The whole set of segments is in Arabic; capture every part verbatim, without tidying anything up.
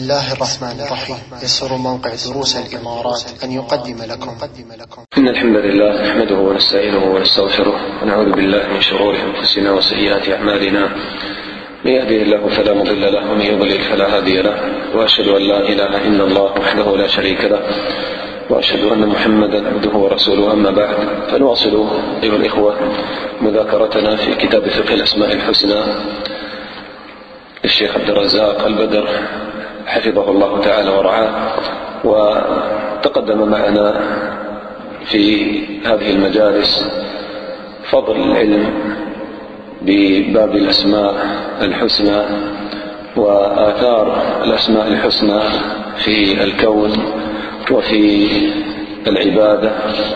بسم الله الرحمن الرحيم. يسر موقع دروس الإمارات أن يقدم لكم إن الحمد لله نحمده ونستعينه ونستغفره ونعوذ بالله من شرور أنفسنا وسيئات أعمالنا. من يهده الله فلا مضل له ومن يضلل فلا هادي له، وأشهد أن لا إله إلا الله وحده لا شريك له، وأشهد أن محمدا عبده ورسوله. أما بعد، فنواصل أيها الإخوة مذاكرتنا في كتاب فقه الأسماء الحسنى للشيخ عبد الرزاق البدر حفظه الله تعالى ورعاه. وتقدم معنا في هذه المجالس فضل العلم بباب الأسماء الحسنى وآثار الأسماء الحسنى في الكون وفي العبادة.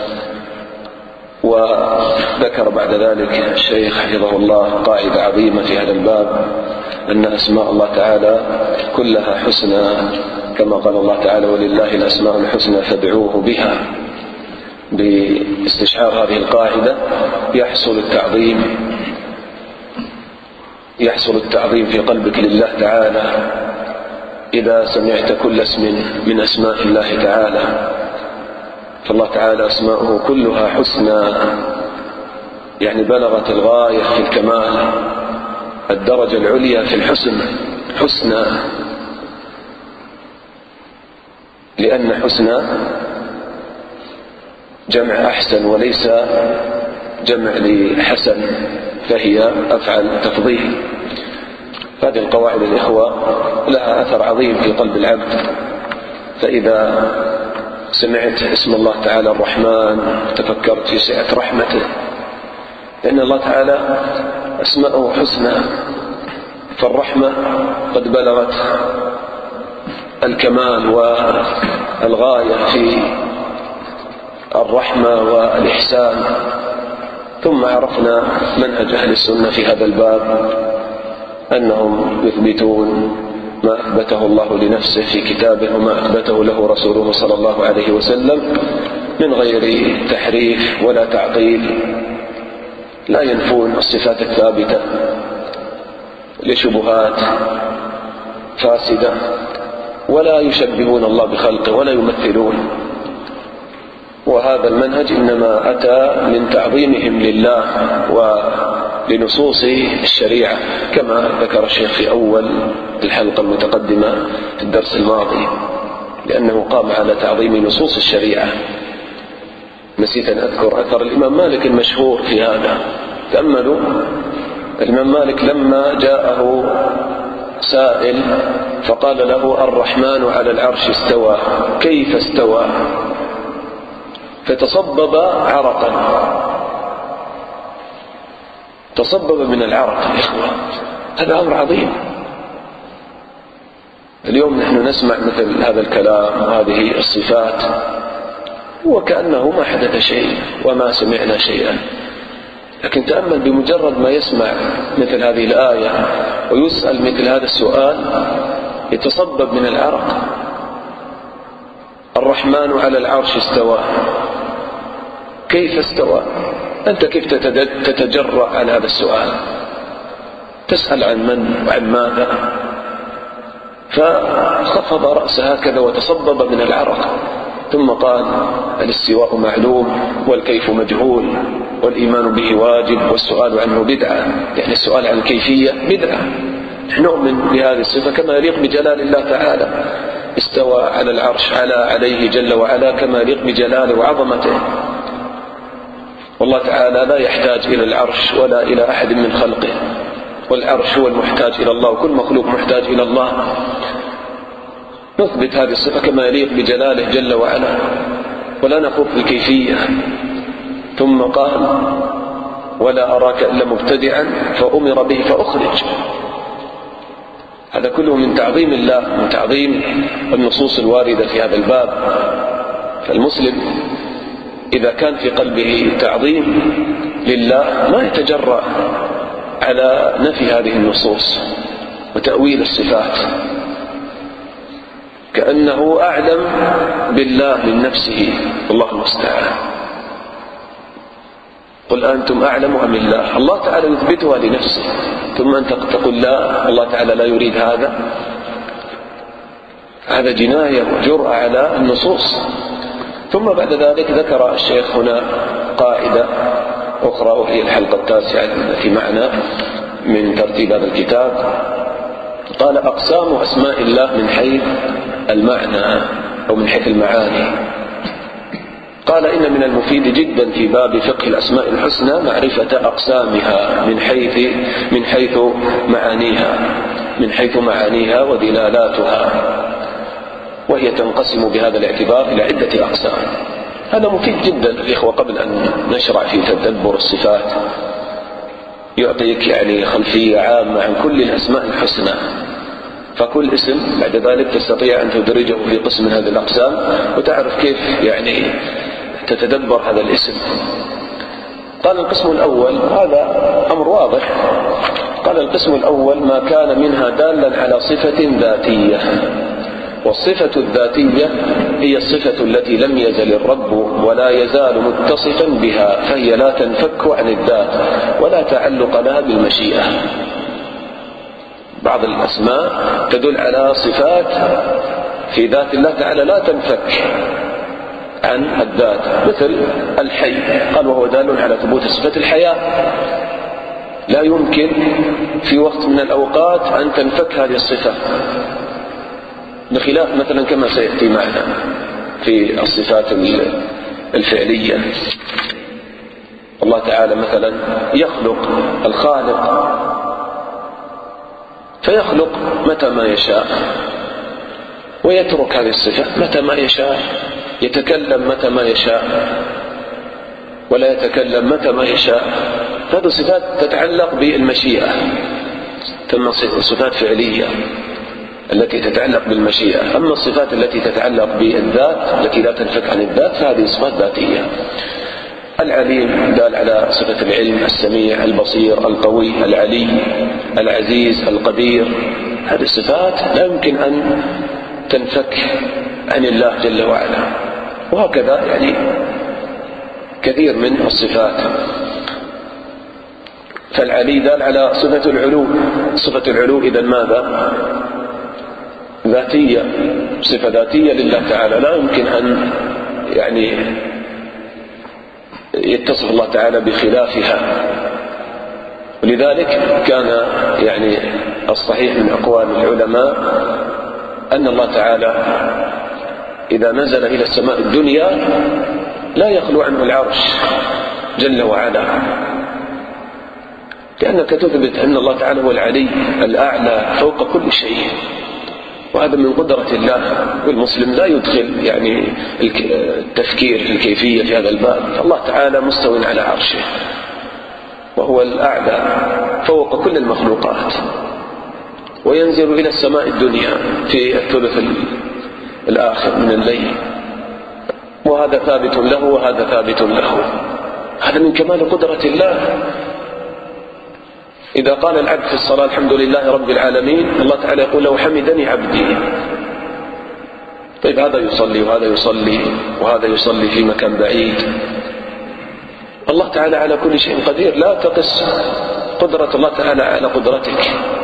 وذكر بعد ذلك الشيخ حفظه الله قاعدة عظيمة في هذا الباب، أن أسماء الله تعالى كلها حسنى، كما قال الله تعالى: ولله الأسماء الحسنى فادعوه بها. باستشعار هذه القاعدة يحصل التعظيم يحصل التعظيم في قلبك لله تعالى إذا سمعت كل اسم من أسماء الله تعالى. فالله تعالى أسماؤه كلها حسنى، يعني بلغت الغاية في الكمال، الدرجة العليا في الحسن، حسنى، لأن حسنى جمع أحسن وليس جمع لحسن، فهي أفعل تفضيل. هذه القواعد الإخوة لها أثر عظيم في قلب العبد. فإذا سمعت اسم الله تعالى الرحمن تفكرت في سعة رحمته، لأن الله تعالى أسماءه حسنى، فالرحمة قد بلغت الكمال والغاية في الرحمة والإحسان. ثم عرفنا منهج أهل السنة في هذا الباب، أنهم يثبتون ما أثبته الله لنفسه في كتابه وما أثبته له رسوله صلى الله عليه وسلم من غير تحريف ولا تعطيل. لا ينفون الصفات الثابتة لشبهات فاسدة، ولا يشبهون الله بخلقه ولا يمثلون. وهذا المنهج إنما أتى من تعظيمهم لله ولنصوص الشريعة، كما ذكر الشيخ في أول الحلقة المتقدمة في الدرس الماضي، لأنه قام على تعظيم نصوص الشريعة. نسيت أن أذكر أثر الإمام مالك المشهور في هذا. تأملوا، الإمام مالك لما جاءه سائل فقال له: الرحمن على العرش استوى، كيف استوى؟ فتصبب عرقا، تصبب من العرق. الإخوة، هذا أمر عظيم. اليوم نحن نسمع مثل هذا الكلام وهذه الصفات وكأنه ما حدث شيء وما سمعنا شيئا. لكن تأمل، بمجرد ما يسمع مثل هذه الآية ويسأل مثل هذا السؤال يتصبب من العرق. الرحمن على العرش استوى، كيف استوى؟ أنت كيف تتجرأ على هذا السؤال؟ تسأل عن من وعن ماذا؟ فخفض رأسه هكذا وتصبب من العرق، ثم قال: الاستواء معلوم والكيف مجهول والإيمان به واجب والسؤال عنه بدعة. يعني السؤال عن الكيفية بدعة. نحن نؤمن بهذه الصفة كما يليق بجلال الله تعالى. استوى على العرش، على عليه جل وعلا كما يليق بجلاله وعظمته. والله تعالى لا يحتاج إلى العرش ولا إلى أحد من خلقه، والعرش هو المحتاج إلى الله، وكل مخلوق محتاج إلى الله. نثبت هذه الصفة كما يليق بجلاله جل وعلا، ولا نخوض في الكيفية. ثم قال: ولا أراك إلا مبتدعا فأمر به فأخرج. هذا كله من تعظيم الله، من تعظيم النصوص الواردة في هذا الباب. فالمسلم إذا كان في قلبه تعظيم لله ما يتجرأ على نفي هذه النصوص وتأويل الصفات، كأنه أعلم بالله من نفسه. الله المستعان. قل أنتم أعلم أم الله؟ الله تعالى يثبتها لنفسه، ثم أنت تقول لا، الله تعالى لا يريد هذا. هذا جناية وجرأة على النصوص. ثم بعد ذلك ذكر الشيخ هنا قاعدة أخرى، وهي الحلقة التاسعة التي معنا من ترتيب هذا الكتاب. قال: أقسام أسماء الله من حيث المعنى أو من حيث المعاني. قال: إن من المفيد جدا في باب فقه الأسماء الحسنى معرفة أقسامها من حيث من حيث معانيها من حيث معانيها ودلالاتها، وهي تنقسم بهذا الاعتبار إلى عدة أقسام. هذا مفيد جدا الإخوة قبل أن نشرع في تدبر الصفات، يعطيك يعني خلفية عامة عن كل الأسماء الحسنى، فكل اسم بعد ذلك تستطيع أن تدرجه في قسم من هذه الأقسام وتعرف كيف يعني تتدبر هذا الاسم. قال: القسم الأول، هذا أمر واضح، قال: القسم الأول ما كان منها دالا على صفة ذاتية. والصفة الذاتية هي الصفة التي لم يزل الرب ولا يزال متصفا بها، فهي لا تنفك عن الذات ولا تعلق لها بالمشيئة. بعض الأسماء تدل على صفات في ذات الله تعالى لا تنفك عن الذات، مثل الحي، قال: وهو دال على ثبوت صفة الحياة، لا يمكن في وقت من الأوقات أن تنفك هذه الصفة، بخلاف مثلا كما سيأتي معنا في الصفات الفعلية. الله تعالى مثلا يخلق، الخالق، فيخلق متى ما يشاء ويترك هذه الصفة متى ما يشاء، يتكلم متى ما يشاء ولا يتكلم متى ما يشاء. هذه صفات تتعلق بالمشيئة، ثم صفات فعلية التي تتعلق بالمشيئة. أما الصفات التي تتعلق بالذات التي لا تنفك عن الذات فهذه صفات ذاتية. العليم دال على صفة العلم، السميع، البصير، القوي، العلي، العزيز، القدير. هذه الصفات لا يمكن أن تنفك عن الله جل وعلا، وهكذا يعني كثير من الصفات. فالعلي دال على صفة العلو، صفة العلو إذن ماذا؟ ذاتية، صفة ذاتية لله تعالى، لا يمكن أن يعني يتصف الله تعالى بخلافها. ولذلك كان يعني الصحيح من أقوال العلماء أن الله تعالى إذا نزل إلى السماء الدنيا لا يخلو عنه العرش جل وعلا، لأنك تثبت أن الله تعالى هو العلي الأعلى فوق كل شيء، وهذا من قدرة الله. والمسلم لا يدخل يعني التفكير في الكيفية في هذا الباب. الله تعالى مستو على عرشه وهو الأعلى فوق كل المخلوقات، وينزل إلى السماء الدنيا في الثلث الآخر من الليل، وهذا ثابت له وهذا ثابت له. هذا من كمال قدرة الله. إذا قال العبد في الصلاة الحمد لله رب العالمين، الله تعالى يقول له حمدني عبدي. طيب هذا يصلي وهذا يصلي وهذا يصلي في مكان بعيد، الله تعالى على كل شيء قدير، لا تقس قدرة الله تعالى على قدرتك.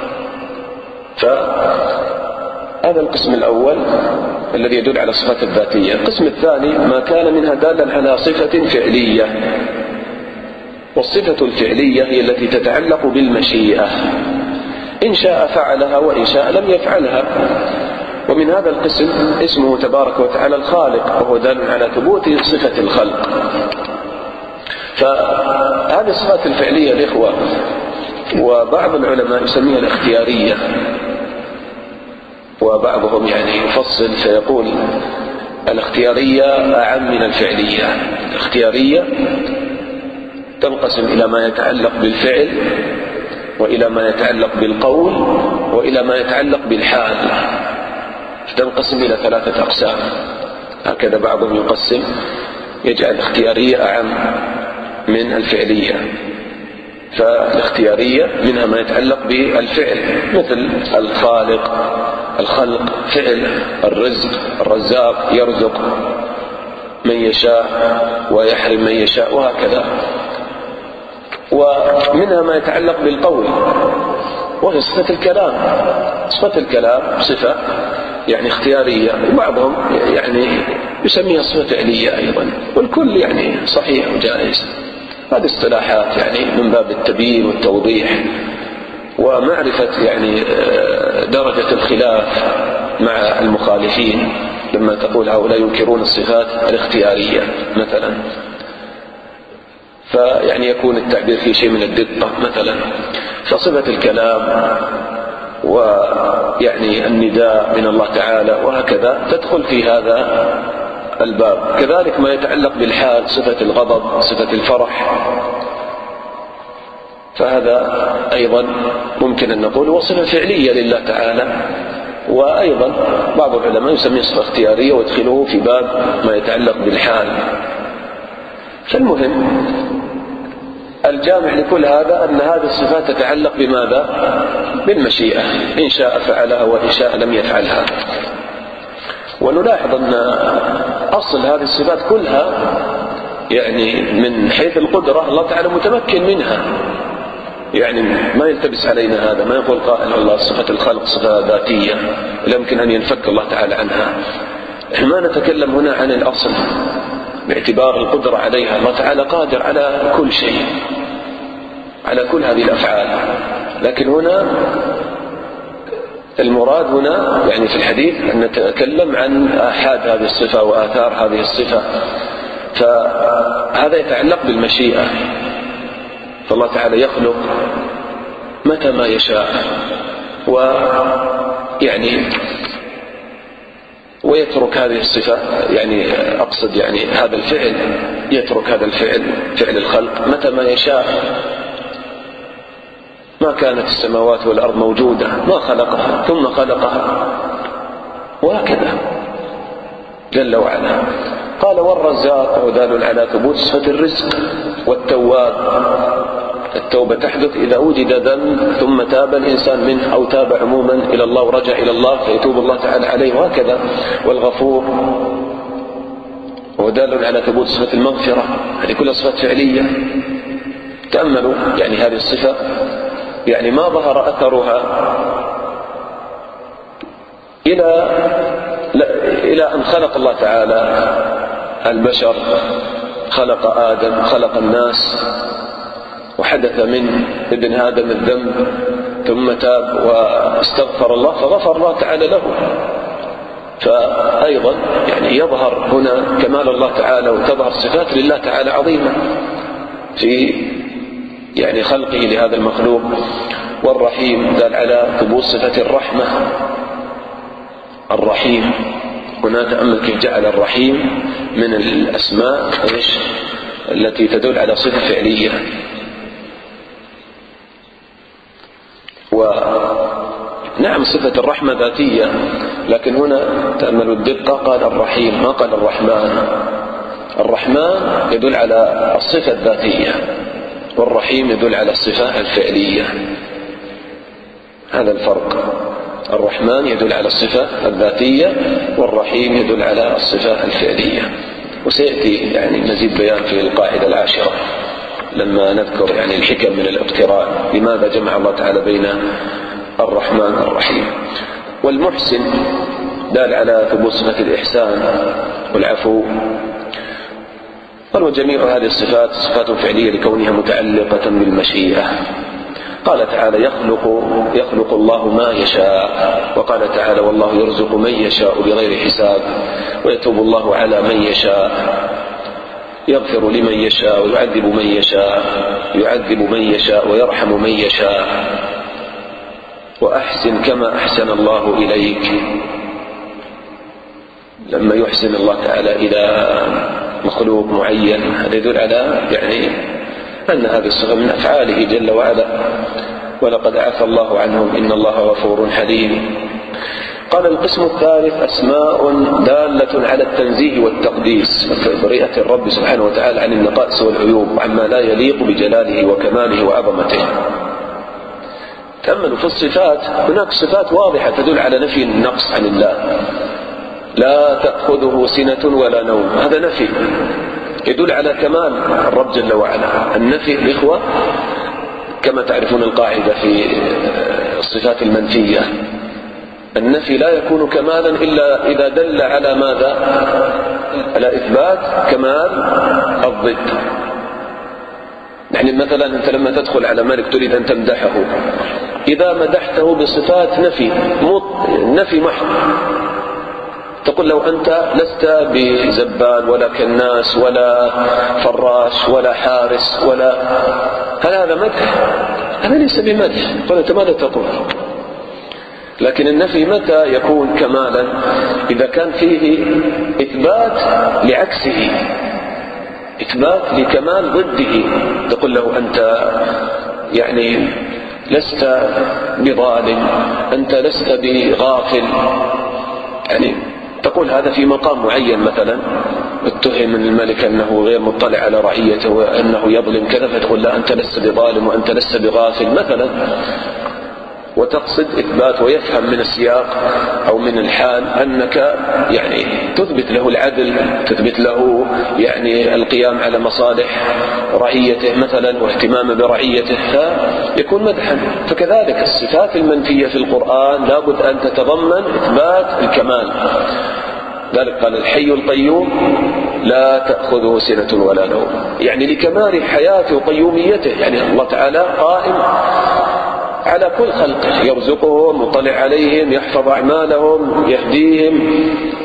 فهذا القسم الأول الذي يدل على صفات الذاتية. القسم الثاني ما كان منها دالا على صفة فعلية، والصفة الفعلية هي التي تتعلق بالمشيئة، إن شاء فعلها وإن شاء لم يفعلها. ومن هذا القسم اسمه تبارك وتعالى الخالق، وهو دال على ثبوت صفة الخلق. فهذه الصفات الفعلية الإخوة، وبعض العلماء يسميها الاختيارية، وبعضهم يعني يفصل فيقول الاختيارية أعم من الفعلية. الاختيارية تنقسم إلى ما يتعلق بالفعل، وإلى ما يتعلق بالقول، وإلى ما يتعلق بالحال، تنقسم إلى ثلاثة أقسام. هكذا بعضهم يقسم، يجعل الاختيارية أعم من الفعلية. فالاختيارية منها ما يتعلق بالفعل، مثل الخالق، الخلق فعل، الرزق، الرزاق يرزق من يشاء ويحرم من يشاء، وهكذا. ومنها ما يتعلق بالقول، وهي صفة الكلام. صفة الكلام صفة يعني اختيارية، وبعضهم يعني يسميها صفة فعلية أيضا، والكل يعني صحيح وجائز. هذه اصطلاحات يعني من باب التبيين والتوضيح ومعرفة يعني درجة الخلاف مع المخالفين، لما تقول هؤلاء ينكرون الصفات الاختيارية مثلا، فيعني يكون التعبير فيه شيء من الدقة مثلا. فصفة الكلام ويعني النداء من الله تعالى وهكذا تدخل في هذا الباب. كذلك ما يتعلق بالحال، صفة الغضب، صفة الفرح، فهذا أيضا ممكن أن نقول وصفة فعلية لله تعالى. وأيضا بعض العلماء يسميه صفة اختيارية ويدخله في باب ما يتعلق بالحال. فالمهم الجامع لكل هذا أن هذه الصفات تتعلق بماذا؟ بالمشيئة، إن شاء فعلها وإن شاء لم يفعلها. ونلاحظ أن أصل هذه الصفات كلها يعني من حيث القدرة الله تعالى متمكن منها، يعني ما يلتبس علينا هذا، ما يقول قائل والله صفة الخلق صفة ذاتية لا يمكن أن ينفك الله تعالى عنها. ما نتكلم هنا عن الأصل باعتبار القدرة عليها، الله تعالى قادر على كل شيء، على كل هذه الأفعال. لكن هنا المراد هنا يعني في الحديث أن نتكلم عن آحاد هذه الصفة وآثار هذه الصفة، فهذا يتعلق بالمشيئة. فالله تعالى يخلق متى ما يشاء، ويعني ويترك هذه الصفة، يعني أقصد يعني هذا الفعل، يترك هذا الفعل فعل الخلق متى ما يشاء. ما كانت السماوات والأرض موجودة ما خلقها ثم خلقها، وهكذا جل وعلا. قال والرزاق ودال على ثبوت صفة الرزق. والتواب، التوبة تحدث إذا وجد ذنب ثم تاب الإنسان منه، أو تاب عموما إلى الله ورجع إلى الله فيتوب الله تعالى عليه، وهكذا. والغفور ودال على ثبوت صفة المغفرة، هذه كلها صفات فعلية. تأملوا يعني هذه الصفة يعني ما ظهر أثرها إلى إلى أن خلق الله تعالى البشر، خلق آدم، خلق الناس، وحدث من ابن آدم الذنب ثم تاب واستغفر الله فغفر الله تعالى له. فأيضا يعني يظهر هنا كمال الله تعالى وتظهر صفات لله تعالى عظيمة في يعني خلقه لهذا المخلوق. والرحيم دل على ثبوت صفة الرحمة. الرحيم هنا تأمل كيف جعل الرحيم من الأسماء إيش التي تدل على صفة فعلية. ونعم صفة الرحمة ذاتية، لكن هنا تأملوا الدقة قال الرحيم ما قال الرحمن. الرحمن يدل على الصفة الذاتية، والرحيم يدل على الصفة الفعلية. هذا الفرق. الرحمن يدل على الصفة الذاتية، والرحيم يدل على الصفة الفعلية. وسيأتي يعني مزيد بيان في القاعدة العاشرة لما نذكر يعني الحكم من الاقتران، لماذا جمع الله تعالى بين الرحمن والرحيم. والمحسن دال على ثبوت صفة الإحسان والعفو. قال وجميع هذه الصفات صفات فعلية لكونها متعلقة بالمشيئة. قال تعالى يخلق, يخلق الله ما يشاء، وقال تعالى والله يرزق من يشاء بغير حساب، ويتوب الله على من يشاء، يغفر لمن يشاء ويعذب من يشاء، يعذب من يشاء ويرحم من يشاء. وأحسن كما أحسن الله إليك. لما يحسن الله تعالى إلى مخلوق معين هذا يدل على يعني أن هذه الصفة من أفعاله جل وعلا. ولقد عفى الله عنهم إن الله غفور حليم. قال القسم الثالث أسماء دالة على التنزيه والتقديس، برئة الرب سبحانه وتعالى عن النقائص والعيوب وعما لا يليق بجلاله وكماله وعظمته. تأملوا في الصفات، هناك صفات واضحة تدل على نفي النقص عن الله. لا تأخذه سنة ولا نوم، هذا نفي يدل على كمال الرب جل وعلا. النفي الإخوة كما تعرفون القاعدة في الصفات المنفية النفي لا يكون كمالا إلا إذا دل على ماذا؟ على إثبات كمال الضد. يعني مثلا أنت لما تدخل على ملك تريد أن تمدحه، إذا مدحته بصفات نفي نفي محض، تقول لو أنت لست بزبال ولا كناس ولا فراش ولا حارس ولا، هل هذا مدح؟ هذا ليس بمدح. قل أنت ماذا تقول؟ لكن النفي متى يكون كمالا؟ إذا كان فيه إثبات لعكسه، إثبات لكمال ضده. تقول له أنت يعني لست بظالم، أنت لست بغافل، يعني تقول هذا في مقام معين. مثلا اتهم الملك أنه غير مطلع على رعيته وأنه يظلم كذا، فتقول لا أنت لست بظالم وأنت لست بغافل مثلا، وتقصد إثبات، ويفهم من السياق أو من الحال أنك يعني تثبت له العدل، تثبت له يعني القيام على مصالح رعيته مثلا واهتمام برعيته، فيكون مدحا. فكذلك الصفات المنفية في القرآن لابد أن تتضمن إثبات الكمال. ذلك قال الحي القيوم لا تأخذه سنة ولا نوم، يعني لكمال حياته وقيوميته. يعني الله تعالى قائم على كل خلقه، يرزقهم، مطلع عليهم، يحفظ أعمالهم، يهديهم،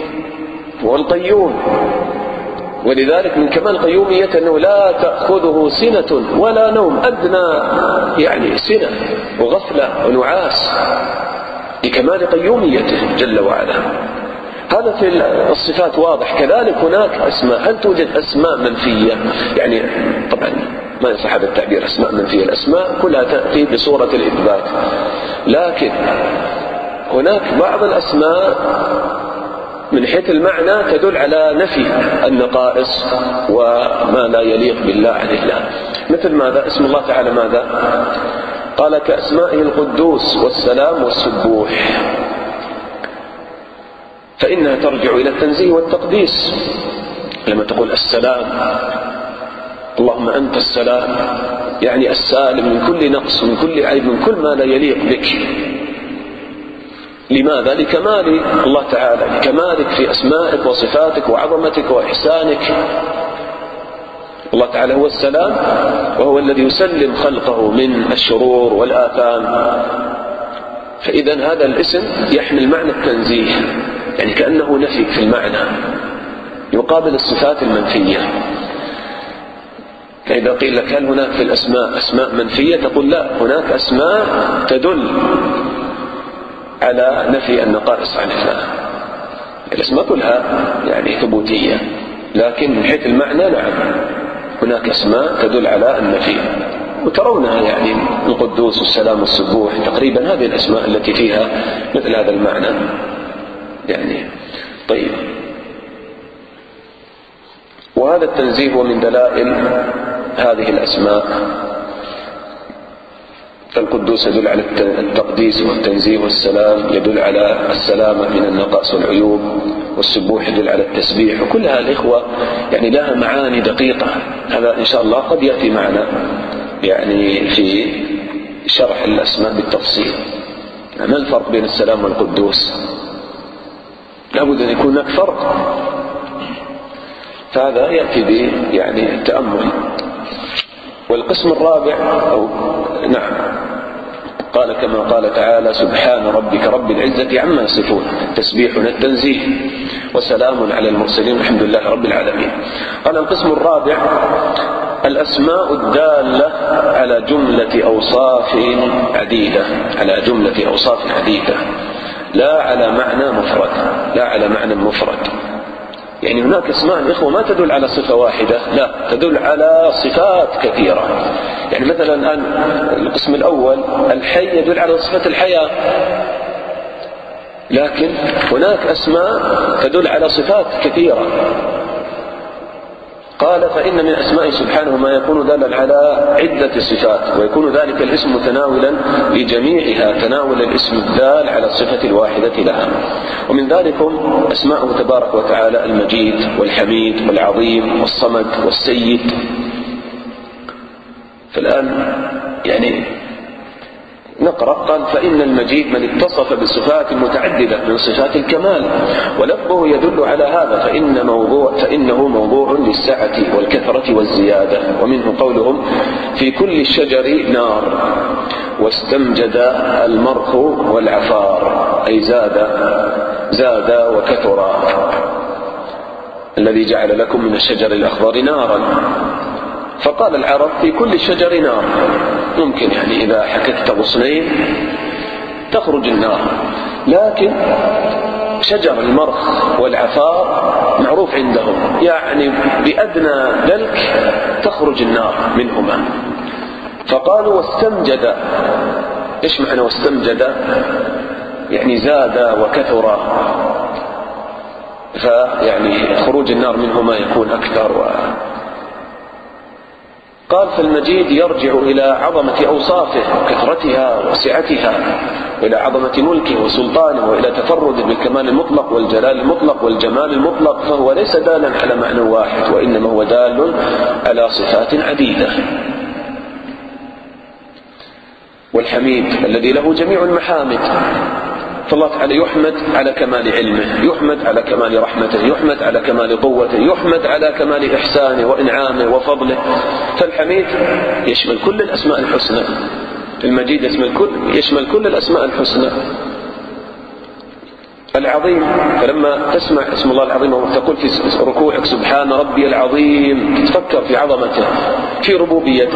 والقيوم. ولذلك من كمال قيوميته أنه لا تأخذه سنة ولا نوم، أدنى يعني سنة وغفلة ونعاس، لكمال قيوميته جل وعلا. هذا في الصفات واضح. كذلك هناك أسماء. هل توجد أسماء منفية؟ يعني طبعا ما يصح هذا التعبير أسماء منفية، الأسماء كلها تأتي بصورة الإثبات، لكن هناك بعض الأسماء من حيث المعنى تدل على نفي النقائص وما لا يليق بالله عن الله. مثل ماذا؟ اسم الله تعالى ماذا؟ قال كأسمائه القدوس والسلام والسبوح، فإنها ترجع إلى التنزيه والتقديس. لما تقول السلام، اللهم أنت السلام، يعني السالم من كل نقص، من كل عيب، من كل ما لا يليق بك. لماذا؟ لكمال الله تعالى، لكمالك في أسمائك وصفاتك وعظمتك وإحسانك. الله تعالى هو السلام، وهو الذي يسلم خلقه من الشرور والآثام. فإذا هذا الاسم يحمل معنى التنزيه، يعني كأنه نفي في المعنى يقابل الصفات المنفية. فإذا قيل لك هل هناك في الأسماء أسماء منفية؟ تقول لا، هناك أسماء تدل على نفي النقائص عن الله. الأسماء كلها يعني ثبوتية، لكن من حيث المعنى نعم هناك أسماء تدل على النفي، وترونها يعني القدوس والسلام والسبوح، تقريبا هذه الأسماء التي فيها مثل هذا المعنى يعني. طيب، وهذا التنزيه هو من دلائل هذه الأسماء. فالقدوس يدل على التقديس والتنزيه، والسلام يدل على السلامة من النقائص والعيوب، والسبوح يدل على التسبيح. وكلها الإخوة يعني لها معاني دقيقة. هذا إن شاء الله قد يأتي معنا يعني في شرح الأسماء بالتفصيل. ما الفرق بين السلام والقدوس؟ لابد أن يكون هناك فرق، فهذا يأتي به يعني التأمل. والقسم الرابع أو نعم قال كما قال تعالى سبحان ربك رب العزة عما يصفون، تسبيحنا التنزيه، وسلام على المرسلين والحمد لله رب العالمين. قال القسم الرابع الأسماء الدالة على جملة أوصاف عديدة، على جملة أوصاف عديدة، لا على معنى مفرد، لا على معنى مفرد. يعني هناك اسماء الإخوة ما تدل على صفة واحدة، لا، تدل على صفات كثيرة. يعني مثلا الآن القسم الأول الحي يدل على صفة الحياة، لكن هناك أسماء تدل على صفات كثيرة. قال فإن من أسماء سبحانه ما يكون دالا على عدة صفات، ويكون ذلك الاسم متناولا لجميعها تناول الاسم الدال على الصفة الواحدة لها. ومن ذلك أسماءه تبارك وتعالى المجيد والحميد والعظيم والصمد والسيد. فالآن يعني نقرأ. قال: فإن المجيد من اتصف بصفات متعددة من صفات الكمال، ولفظه يدل على هذا، فإن موضوع فإنه موضوع للسعة والكثرة والزيادة. ومنه قولهم: في كل الشجر نار، واستمجد المرخ والعفار، أي زاد زاد وكثر، الذي جعل لكم من الشجر الأخضر نارا. فقال العرب: في كل الشجر نار. ممكن يعني إذا حككت غصنين تخرج النار، لكن شجر المرخ والعفار معروف عندهم، يعني بأدنى دلك تخرج النار منهما. فقالوا: واستمجد. إيش معنى واستمجد؟ يعني زاد وكثر، فيعني خروج النار منهما يكون أكثر. و... قال: فالمجيد يرجع إلى عظمة أوصافه وكثرتها وسعتها، وإلى عظمة ملكه وسلطانه، وإلى تفرد بالكمال المطلق والجلال المطلق والجمال المطلق، فهو ليس دالا على معنى واحد، وإنما هو دال على صفات عديدة. والحميد الذي له جميع المحامد، فالله تعالى يحمد على كمال علمه، يحمد على كمال رحمته، يحمد على كمال قوته، يحمد على كمال إحسانه وإنعامه وفضله. فالحميد يشمل كل الأسماء الحسنى، المجيد يشمل كل, يشمل كل الأسماء الحسنى. العظيم، فلما تسمع اسم الله العظيم وتقول في ركوعك: سبحان ربي العظيم، تفكر في عظمته، في ربوبيته.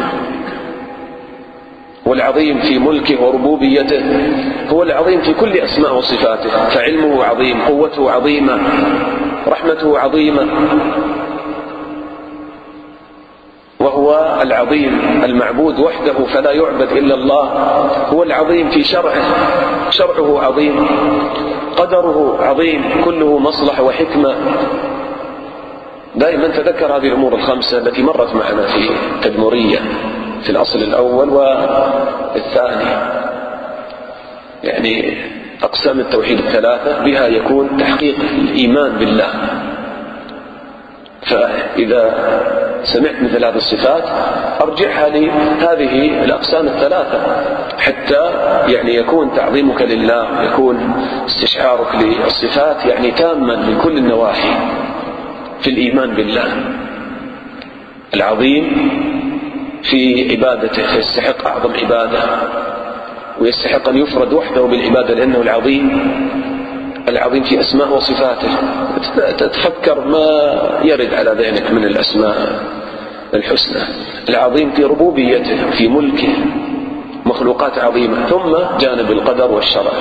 والعظيم في ملكه وربوبيته هو العظيم في كل أسماء وصفاته، فعلمه عظيم، قوته عظيمة، رحمته عظيمة. وهو العظيم المعبود وحده فلا يعبد إلا الله. هو العظيم في شرعه، شرعه عظيم، قدره عظيم، كله مصلحة وحكمة. دائما تذكر هذه الأمور الخمسة التي مرت معنا في تدمرية في الأصل الأول والثاني، يعني أقسام التوحيد الثلاثة، بها يكون تحقيق الإيمان بالله. فإذا سمعت مثل هذه الصفات أرجعها لهذه الأقسام الثلاثة، حتى يعني يكون تعظيمك لله، يكون استشعارك للصفات يعني تاما من كل النواحي في الإيمان بالله. العظيم في عبادته، فيستحق أعظم عبادة، ويستحق أن يفرد وحده بالعبادة لأنه العظيم. العظيم في أسماء وصفاته، تتفكر ما يرد على ذهنك من الأسماء الحسنى. العظيم في ربوبيته، في ملكه، مخلوقات عظيمة. ثم جانب القدر والشرع،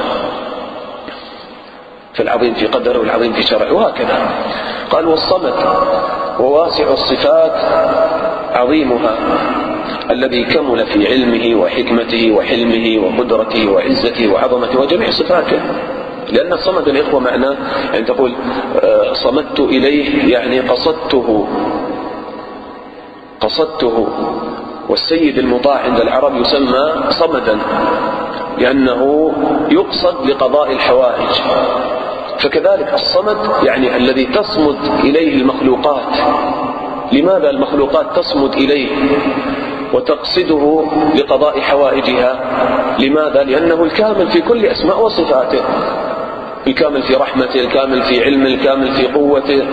فالعظيم في قدره والعظيم في شرعه، وهكذا. قال: والصمد وواسع الصفات عظيمها، الذي كمل في علمه وحكمته وحلمه وقدرته وعزته وعظمته وجميع صفاته. لأن الصمد الإخوة معناه يعني تقول صمدت إليه، يعني قصدته قصدته والسيد المطاع عند العرب يسمى صمدا، لأنه يقصد لقضاء الحوائج. فكذلك الصمد يعني الذي تصمد إليه المخلوقات. لماذا المخلوقات تصمد إليه وتقصده لقضاء حوائجها؟ لماذا؟ لأنه الكامل في كل أسماء وصفاته، الكامل في رحمته، الكامل في علمه، الكامل في قوته،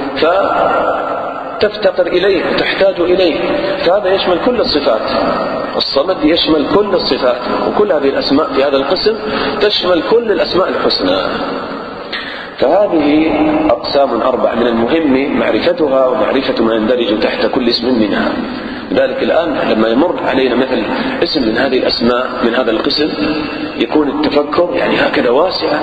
فتفتقر إليه وتحتاج إليه. فهذا يشمل كل الصفات. الصمد يشمل كل الصفات، وكل هذه الأسماء في هذا القسم تشمل كل الأسماء الحسنى. فهذه أقسام أربع من المهم معرفتها ومعرفة ما يندرج تحت كل اسم منها. لذلك الآن لما يمر علينا مثل اسم من هذه الأسماء من هذا القسم يكون التفكر يعني هكذا واسع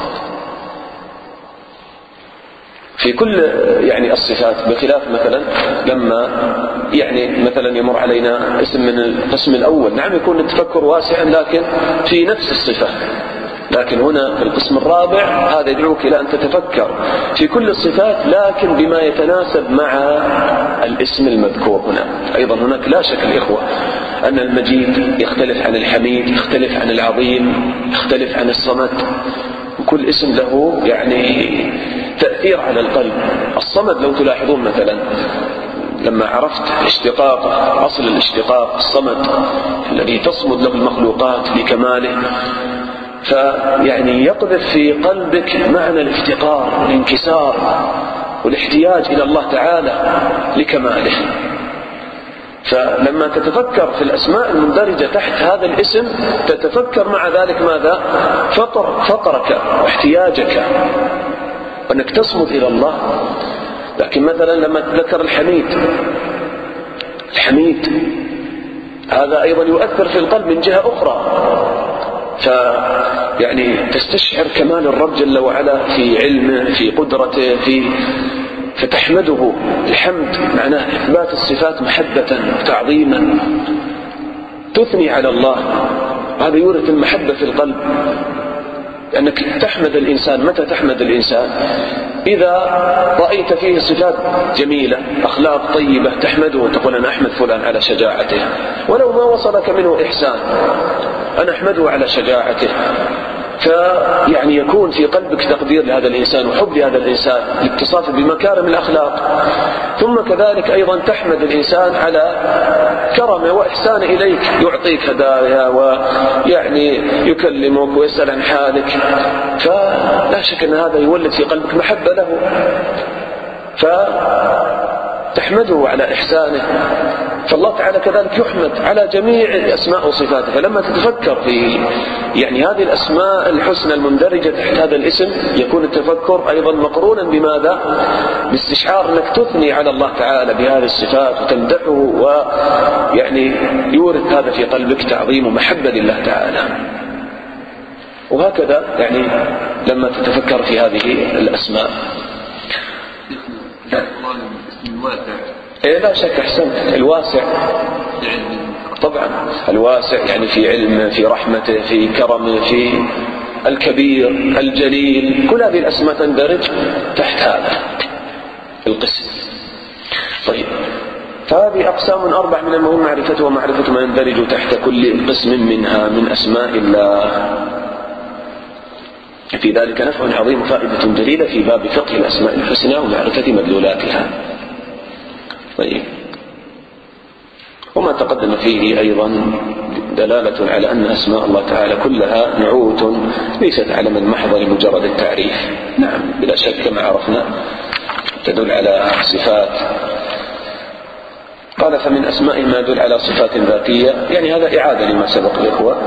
في كل يعني الصفات، بخلاف مثلا لما يعني مثلا يمر علينا اسم من القسم الأول، نعم يكون التفكر واسعا لكن في نفس الصفة. لكن هنا في القسم الرابع هذا يدعوك إلى أن تتفكر في كل الصفات لكن بما يتناسب مع الاسم المذكور هنا. أيضا هناك لا شك الإخوة أن المجيد يختلف عن الحميد، يختلف عن العظيم، يختلف عن الصمد، وكل اسم له يعني تأثير على القلب. الصمد لو تلاحظون مثلا لما عرفت اشتقاق أصل الاشتقاق الصمد الذي تصمد له المخلوقات بكماله، فيعني يقذف في قلبك معنى الافتقار والانكسار والاحتياج إلى الله تعالى لكماله. فلما تتفكر في الأسماء المندرجة تحت هذا الاسم تتفكر مع ذلك ماذا؟ فقر فقرك واحتياجك وأنك تصمد إلى الله. لكن مثلا لما تذكر الحميد الحميد هذا أيضا يؤثر في القلب من جهة أخرى، فيعني تستشعر كمال الرب جل وعلا في علمه في قدرته في فتحمده. الحمد معناه إثبات الصفات محبة تعظيما، تثني على الله، هذا يورث المحبة في القلب. لأنك تحمد الإنسان. متى تحمد الإنسان؟ إذا رأيت فيه صفات جميلة أخلاق طيبة تحمده وتقول أنا أحمد فلان على شجاعته، ولو ما وصلك منه إحسان أنا أحمده على شجاعته. فيعني يكون في قلبك تقدير لهذا الإنسان وحب لهذا الإنسان لاتصافه بمكارم الأخلاق. ثم كذلك أيضا تحمد الإنسان على كرمه وإحسانه إليك، يعطيك هدايا ويعني يكلمك ويسأل عن حالك، فلا شك أن هذا يولد في قلبك محبة له، فتحمده على إحسانه. فالله تعالى كذلك يحمد على جميع الأسماء وصفاته. فلما تتفكر في يعني هذه الأسماء الحسنى المندرجة تحت هذا الاسم يكون التفكر أيضا مقرونا بماذا؟ باستشعار أنك تثني على الله تعالى بهذه الصفات وتمدحه، ويعني يورث هذا في قلبك تعظيم ومحبة لله تعالى. وهكذا يعني لما تتفكر في هذه الأسماء إيه لا شك أحسن الواسع طبعا، الواسع يعني في علمه في رحمته في كرمه في الكبير الجليل، كل هذه الأسماء تندرج تحت هذا القسم. طيب فهذه أقسام أربع من المهم معرفته ومعرفة ما يندرج تحت كل قسم منها من أسماء الله. في ذلك نفع عظيم فائدة جليلة في باب فقه الأسماء الحسنى ومعرفة مدلولاتها. طيب وما تقدم فيه أيضا دلالة على أن أسماء الله تعالى كلها نعوت ليست علما محضا لمجرد التعريف. نعم بلا شك كما عرفنا تدل على صفات. قال فمن أسمائه ما يدل على صفات ذاتية، يعني هذا إعادة لما سبق الإخوة.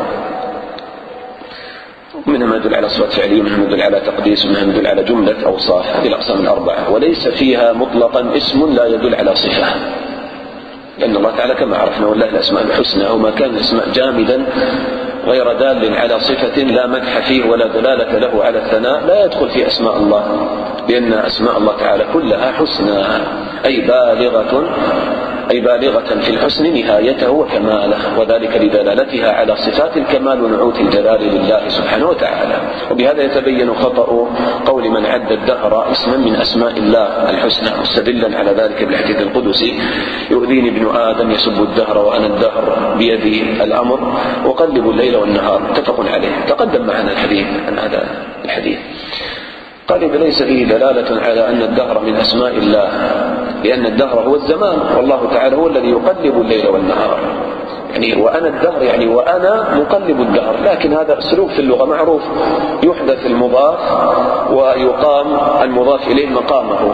منها ما يدل على صفات فعلية، منها ما يدل على تقديس، منها ما يدل على جملة أوصاف. هذه الأقسام الأربعة، وليس فيها مطلقا اسم لا يدل على صفة، لأن الله تعالى كما عرفنا والله الأسماء الحسنى وما كان الاسماء جامدا غير دال على صفة لا مدح فيه ولا دلالة له على الثناء لا يدخل في أسماء الله، لأن أسماء الله تعالى كلها حسنى أي بالغة أي بالغة في الحسن نهايته وكماله، وذلك لدلالتها على صفات الكمال ونعوت الجلال لله سبحانه وتعالى. وبهذا يتبين خطأ قول من عد الدهر اسما من أسماء الله الحسنى مستدلا على ذلك بالحديث القدسي يؤذيني ابن آدم يسب الدهر وأنا الدهر بيدي الأمر وقلب الليل والنهار، متفق عليه. تقدم معنا الحديث عن هذا الحديث. قال ليس فيه دلالة على أن الدهر من أسماء الله، لأن الدهر هو الزمان والله تعالى هو الذي يقلب الليل والنهار، يعني وأنا الدهر يعني وأنا مقلب الدهر، لكن هذا أسلوب في اللغة معروف، يحدث المضاف ويقام المضاف إليه مقامه،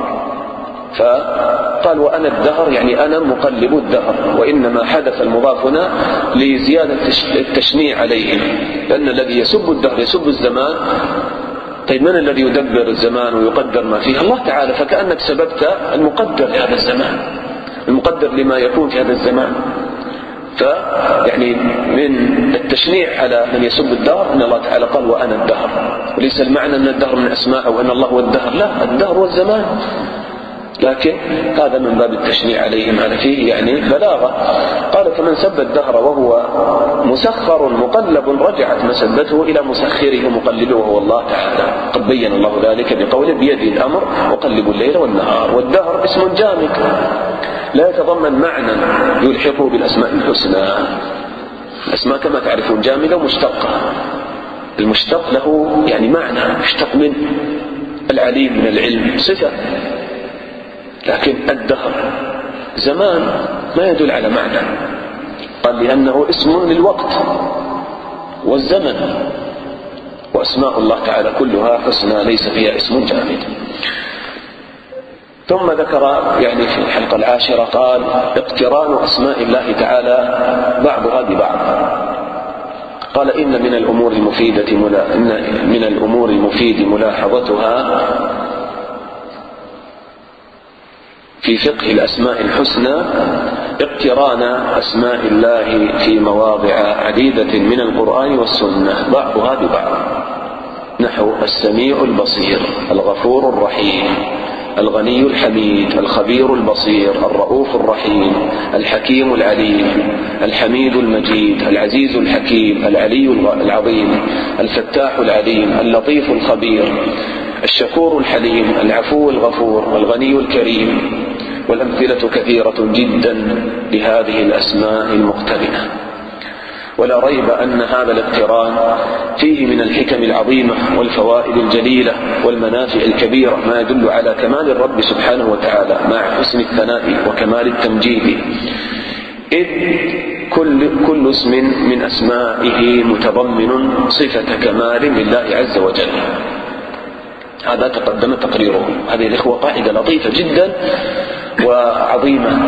فقال وأنا الدهر يعني أنا مقلب الدهر، وإنما حدث المضاف هنا لزيادة التشنيع عليه، لأن الذي يسب الدهر يسب الزمان. طيب من الذي يدبر الزمان ويقدر ما فيه؟ الله تعالى، فكأنك سببت المقدر لهذا الزمان، المقدر لما يكون في هذا الزمان. فيعني من التشنيع على من يسب الدهر أن الله تعالى قال وأنا الدهر، وليس المعنى أن الدهر من أسماء أو أن الله هو الدهر، لا، الدهر هو الزمان، لكن هذا من باب التشنيع عليهم، هذا فيه يعني بلاغة. قال فمن سب الدهر وهو مسخر مقلب رجعت مسبته إلى مسخره ومقلبه وهو الله تعالى، قد بين الله ذلك بقوله بيده الأمر وقلب الليل والنهار. والدهر اسم جامد لا يتضمن معنى يلحقه بالأسماء الحسنى. الأسماء كما تعرفون جامدة ومشتقة، المشتق له يعني معنى مشتق من العليم من العلم صفة، لكن الدهر زمان ما يدل على معنى، قال لأنه اسم للوقت والزمن، وأسماء الله تعالى كلها حسنى ليس فيها اسم جامد. ثم ذكر يعني في الحلقة العاشرة قال اقتران أسماء الله تعالى بعضها ببعض. قال إن من الأمور المفيدة ملا... إن من الأمور المفيد ملاحظتها في فقه الأسماء الحسنى اقتران أسماء الله في مواضع عديدة من القرآن والسنة بعضها ببعض، نحو السميع البصير، الغفور الرحيم، الغني الحميد، الخبير البصير، الرؤوف الرحيم، الحكيم العليم، الحميد المجيد، العزيز الحكيم، العلي العظيم، الفتاح العليم، اللطيف الخبير، الشكور الحليم، العفو الغفور، الغني الكريم. والأمثلة كثيرة جدا لهذه الأسماء المقترنة. ولا ريب أن هذا الاقتران فيه من الحكم العظيمة والفوائد الجليلة والمنافع الكبيرة ما يدل على كمال الرب سبحانه وتعالى مع حسن الثناء وكمال التمجيد، إذ كل, كل اسم من أسمائه متضمن صفة كمال لله عز وجل. هذا تقدم تقريره. هذه الإخوة قاعدة لطيفة جدا وعظيمة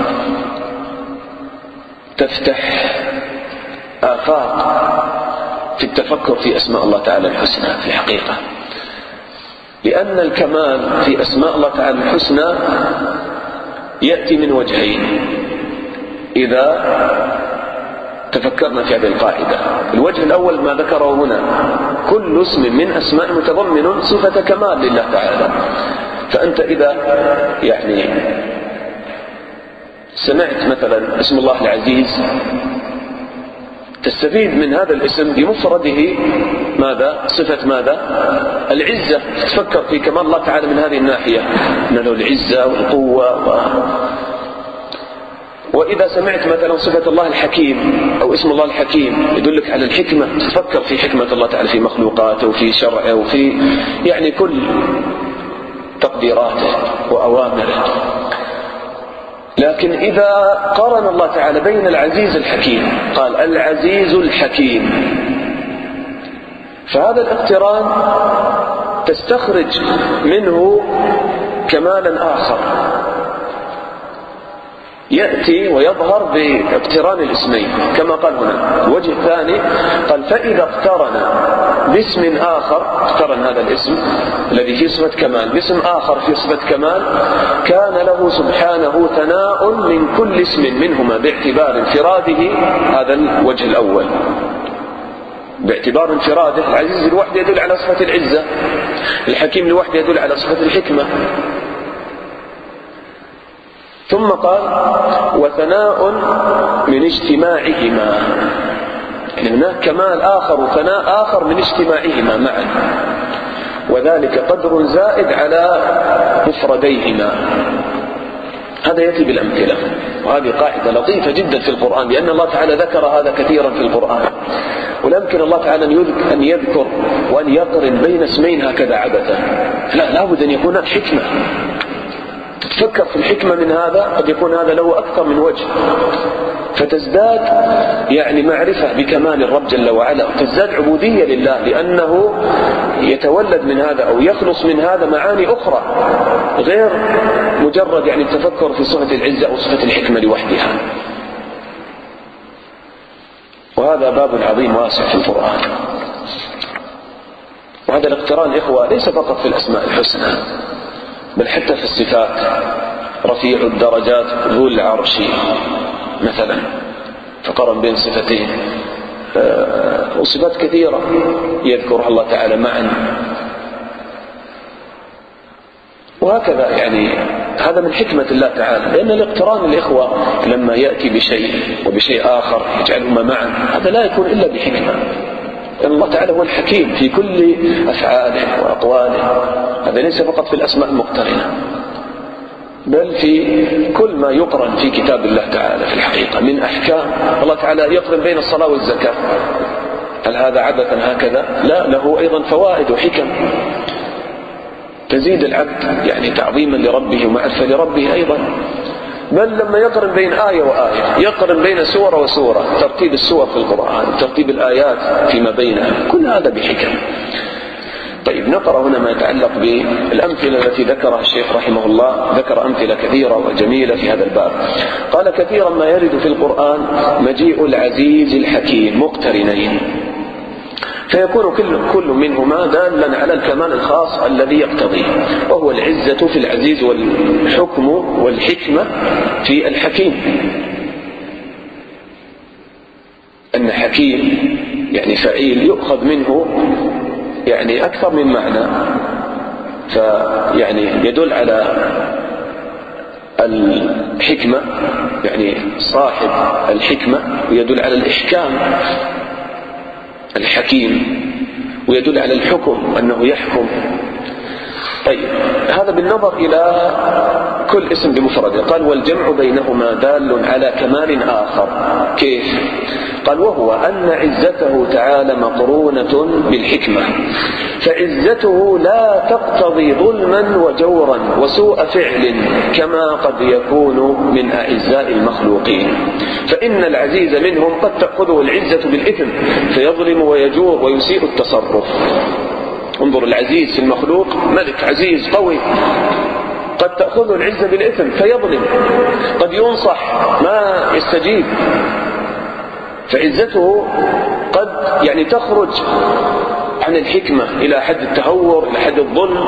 تفتح آفاق في التفكر في أسماء الله تعالى الحسنى في الحقيقة، لأن الكمال في أسماء الله تعالى الحسنى يأتي من وجهين إذا تفكرنا في هذه القاعدة. الوجه الأول ما ذكره هنا، كل اسم من أسماء متضمن صفة كمال لله تعالى. فأنت إذا يعني سمعت مثلا اسم الله العزيز تستفيد من هذا الاسم بمفرده ماذا؟ صفة ماذا؟ العزة. تفكر في كمال الله تعالى من هذه الناحية، أن له العزة والقوة و... وإذا سمعت مثلا صفة الله الحكيم أو اسم الله الحكيم يدلك على الحكمة، تفكر في حكمة الله تعالى في مخلوقاته وفي شرعه وفي يعني كل تقديراته وأوامره. لكن إذا قارن الله تعالى بين العزيز الحكيم قال العزيز الحكيم، فهذا الاقتران تستخرج منه كمالا آخر يأتي ويظهر باقتران الاسمين كما قال هنا. الوجه الثاني قال فإذا اقترن باسم آخر، اقترن هذا الاسم الذي فيه صفة كمال باسم آخر فيه صفة كمال، كان له سبحانه ثناء من كل اسم منهما باعتبار انفراده. هذا الوجه الأول باعتبار انفراده. العزيز لوحده يدل على صفة العزة، الحكيم لوحده يدل على صفة الحكمة. ثم قال وثناء من اجتماعهما، يعني هناك كمال آخر وثناء آخر من اجتماعهما معا، وذلك قدر زائد على مفرديهما. هذا يأتي بالأمثلة، وهذه قاعدة لطيفة جدا في القرآن، لأن الله تعالى ذكر هذا كثيرا في القرآن. ولا يمكن الله تعالى أن يذكر وأن يقرن بين اسمين هكذا عبثا، لا، لابد أن يكون هناك حكمة. تفكر في الحكمة من هذا، قد يكون هذا له أكثر من وجه، فتزداد يعني معرفة بكمال الرب جل وعلا، وتزداد عبودية لله، لأنه يتولد من هذا أو يخلص من هذا معاني أخرى غير مجرد يعني التفكر في صفة العزة أو صفة الحكمة لوحدها. وهذا باب عظيم واسع في القرآن. وهذا الاقتران إخوة ليس فقط في الأسماء الحسنى، بل حتى في الصفات. رفيع الدرجات ذو العرش مثلا، فقرن بين صفتين، وصفات كثيرة يذكرها الله تعالى معا. وهكذا يعني هذا من حكمة الله تعالى، لأن الاقتران الإخوة لما يأتي بشيء وبشيء آخر يجعلهما معا، هذا لا يكون إلا بحكمة، لأن الله تعالى هو الحكيم في كل أفعاله وأقواله. هذا ليس فقط في الأسماء المقترنة، بل في كل ما يقرن في كتاب الله تعالى في الحقيقة من أحكام. الله تعالى يقرن بين الصلاة والزكاة، هل هذا عبثا هكذا؟ لا، له أيضا فوائد وحكم تزيد العبد يعني تعظيما لربه ومعرفة لربه أيضا. بل لما يقرن بين آية وآية، يقرن بين سورة وسورة، ترتيب السور في القرآن، ترتيب الآيات فيما بينها، كل هذا بحكم. طيب نقرأ هنا ما يتعلق بالأمثلة التي ذكرها الشيخ رحمه الله. ذكر أمثلة كثيرة وجميلة في هذا الباب. قال: كثيرا ما يرد في القرآن مجيء العزيز الحكيم مقترنين، فيكون كل, كل منهما دالا على الكمال الخاص الذي يقتضيه، وهو العزة في العزيز والحكم والحكمة في الحكيم. أن حكيم يعني فعيل يؤخذ منه يعني أكثر من معنى، فيعني يدل على الحكمة يعني صاحب الحكمة، ويدل على الإحكام الحكيم، ويدل على الحكم أنه يحكم. طيب هذا بالنظر إلى كل اسم بمفرده. قال: والجمع بينهما دال على كمال آخر. كيف؟ قال: وهو أن عزته تعالى مقرونة بالحكمة، فعزته لا تقتضي ظلما وجورا وسوء فعل كما قد يكون من أعزاء المخلوقين، فإن العزيز منهم قد تأخذه العزة بالإثم فيظلم ويجور ويسيء التصرف. انظر، العزيز في المخلوق ملك عزيز قوي، قد تأخذه العزة بالإثم فيظلم، قد ينصح ما يستجيب، فعزته قد يعني تخرج عن الحكمة إلى حد التهور، إلى حد الظلم.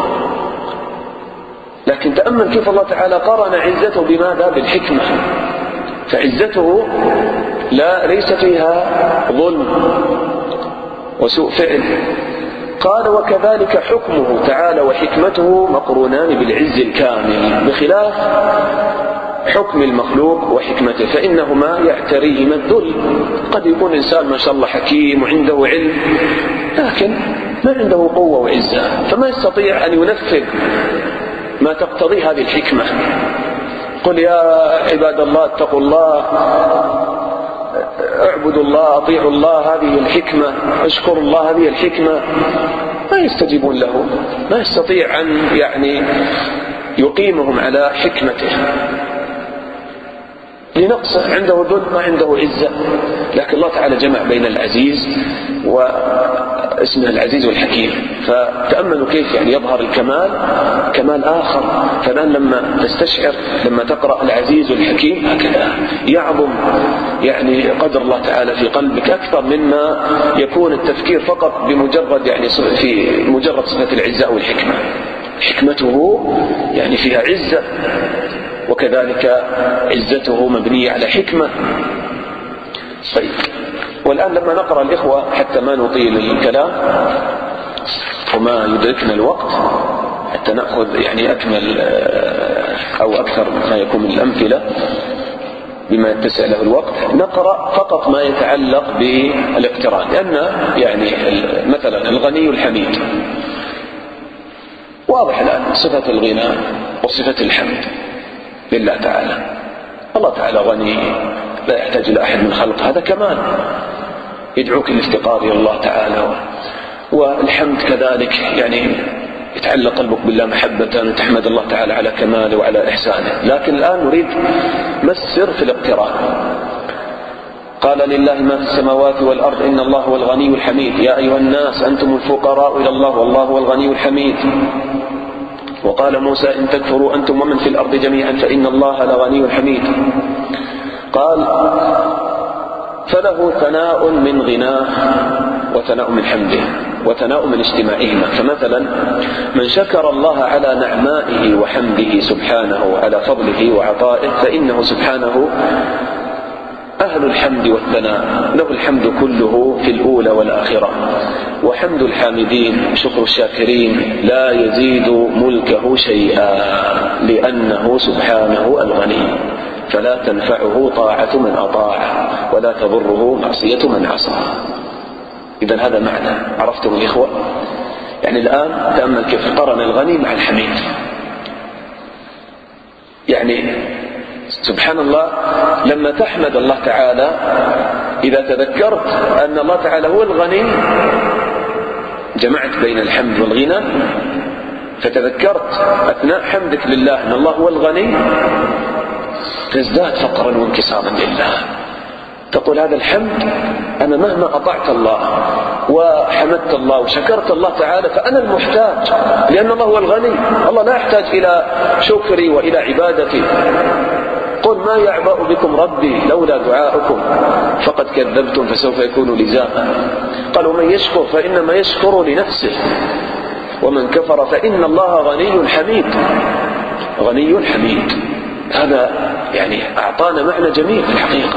لكن تأمل كيف الله تعالى قرن عزته بماذا؟ بالحكمة، فعزته لا ليس فيها ظلم وسوء فعل. قال: وكذلك حكمه تعالى وحكمته مقرونان بالعز الكامل، بخلاف حكم المخلوق وحكمته، فإنهما يعتريهما الذل. قد يكون إنسان ما شاء الله حكيم وعنده علم، لكن ما عنده قوة وعزة، فما يستطيع أن ينفذ ما تقتضي هذه الحكمة. قل يا عباد الله اتقوا الله، اعبدوا الله، اطيعوا الله، هذه الحكمة، اشكروا الله، هذه الحكمة. ما يستجيبون له، ما يستطيع أن يعني يقيمهم على حكمته، لنقصه، عنده ذل، ما عنده عزة. لكن الله تعالى جمع بين العزيز واسمه العزيز والحكيم، فتأملوا كيف يعني يظهر الكمال كمال آخر. فالآن لما تستشعر، لما تقرأ العزيز والحكيم هكذا يعظم يعني قدر الله تعالى في قلبك أكثر مما يكون التفكير فقط بمجرد يعني في مجرد صفة العزة والحكمة. حكمته يعني فيها عزة، وكذلك عزته مبنية على حكمة. طيب، والآن لما نقرأ الإخوة حتى ما نطيل الكلام وما يدركنا الوقت، حتى نأخذ يعني أكمل أو أكثر ما يكون من الأمثلة بما يتسع له الوقت، نقرأ فقط ما يتعلق بالاقتران. لأن يعني مثلا الغني الحميد واضح الآن، صفة الغنى وصفة الحمد لله تعالى. الله تعالى غني لا يحتاج إلى أحد من خلقه، هذا كمال يدعوك الافتقار إلى الله تعالى. والحمد كذلك يعني يتعلق قلبك بالله محبة وتحمد الله تعالى على كماله وعلى إحسانه. لكن الآن نريد ما السر في الاقتران. قال: لله ما في السماوات والأرض إن الله هو الغني الحميد، يا أيها الناس أنتم الفقراء إلى الله والله هو الغني الحميد. وقال موسى: إن تكفروا أنتم ومن في الأرض جميعا فإن الله لغني حميد. قال: فله ثناء من غناه وثناء من حمده وثناء من اجتماعهما. فمثلا من شكر الله على نعمائه وحمده سبحانه على فضله وعطائه فإنه سبحانه أهل الحمد والثناء، له الحمد كله في الأولى والآخرة. وحمد الحامدين شكر الشاكرين لا يزيد ملكه شيئا، لأنه سبحانه الغني، فلا تنفعه طاعة من أطاع ولا تضره معصية من عصى. إذن هذا معنى، عرفتم الإخوة؟ يعني الآن تأمل كيف قرن الغني مع الحميد. يعني سبحان الله، لما تحمد الله تعالى إذا تذكرت أن الله تعالى هو الغني جمعت بين الحمد والغنى، فتذكرت أثناء حمدك لله أن الله هو الغني، تزداد فقرا وانكسارا لله. تقول هذا الحمد أنا مهما أطعت الله وحمدت الله وشكرت الله تعالى فأنا المحتاج، لأن الله هو الغني. الله لا يحتاج إلى شكري وإلى عبادتي. قل ما يعبأ بكم ربي لولا دعاؤكم فقد كذبتم فسوف يكون لزاما. قال ومن يشكر فإنما يشكر لنفسه ومن كفر فإن الله غني حميد. غني حميد، هذا يعني أعطانا معنى جميل في الحقيقة.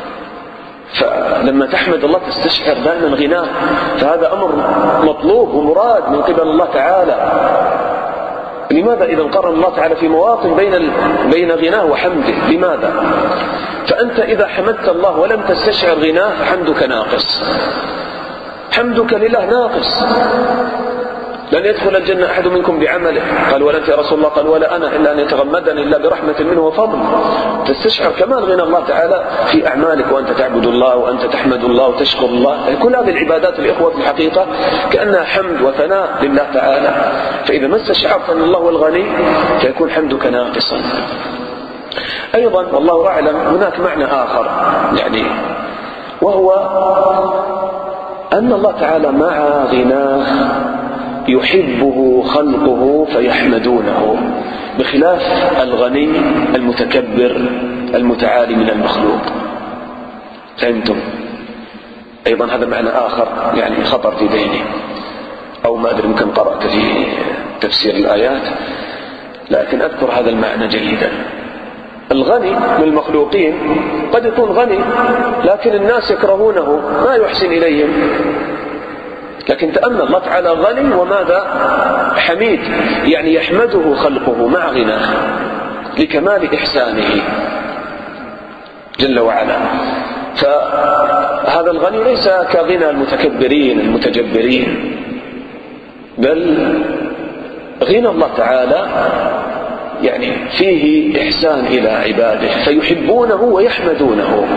فلما تحمد الله تستشعر دائما غناه، فهذا أمر مطلوب ومراد من قبل الله تعالى. لماذا إذا قرن الله تعالى في مواطن بين بين غناه وحمده؟ لماذا؟ فأنت إذا حمدت الله ولم تستشعر غناه فحمدك ناقص، حمدك لله ناقص. لن يدخل الجنة أحد منكم بعمله. قال ولا أنت يا رسول الله؟ قال ولا أنا إلا أن يتغمدني إلا برحمة منه وفضل. تستشعر كمال غنى الله تعالى في أعمالك، وأنت تعبد الله وأنت تحمد الله وتشكر الله. كل هذه العبادات الإخوة في الحقيقة كأنها حمد وثناء لله تعالى. فإذا ما استشعرت أن الله هو الغني فيكون حمدك ناقصا. أيضا والله أعلم هناك معنى آخر يعني، وهو أن الله تعالى مع غناه يحبه خلقه فيحمدونه، بخلاف الغني المتكبر المتعالي من المخلوق. فهمتم؟ أيضا هذا معنى آخر يعني خطر في ذهني، أو ما أدري يمكن قرأت في تفسير الآيات، لكن أذكر هذا المعنى جيدا. الغني من المخلوقين قد يكون غني لكن الناس يكرهونه، ما يحسن إليهم، لكن تأمل الله تعالى غني وماذا؟ حميد، يعني يحمده خلقه مع غناه لكمال إحسانه جل وعلا. فهذا الغني ليس كغنى المتكبرين المتجبرين، بل غنى الله تعالى يعني فيه إحسان إلى عباده فيحبونه ويحمدونه.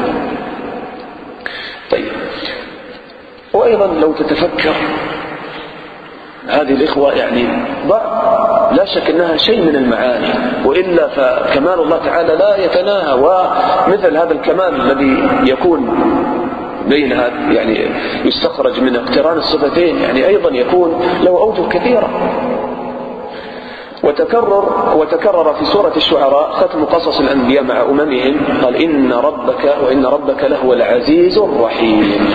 طيب، وأيضا لو تتفكر هذه الإخوة يعني بعض لا شك أنها شيء من المعاني، وإلا فكمال الله تعالى لا يتناهى. ومثل هذا الكمال الذي يكون بين يعني يستخرج من اقتران الصفتين يعني أيضا يكون له أوجه كثيرة. وتكرر وتكرر في سورة الشعراء ختم قصص الأنبياء مع أممهم، قال إن ربك وإن ربك لهو العزيز الرحيم.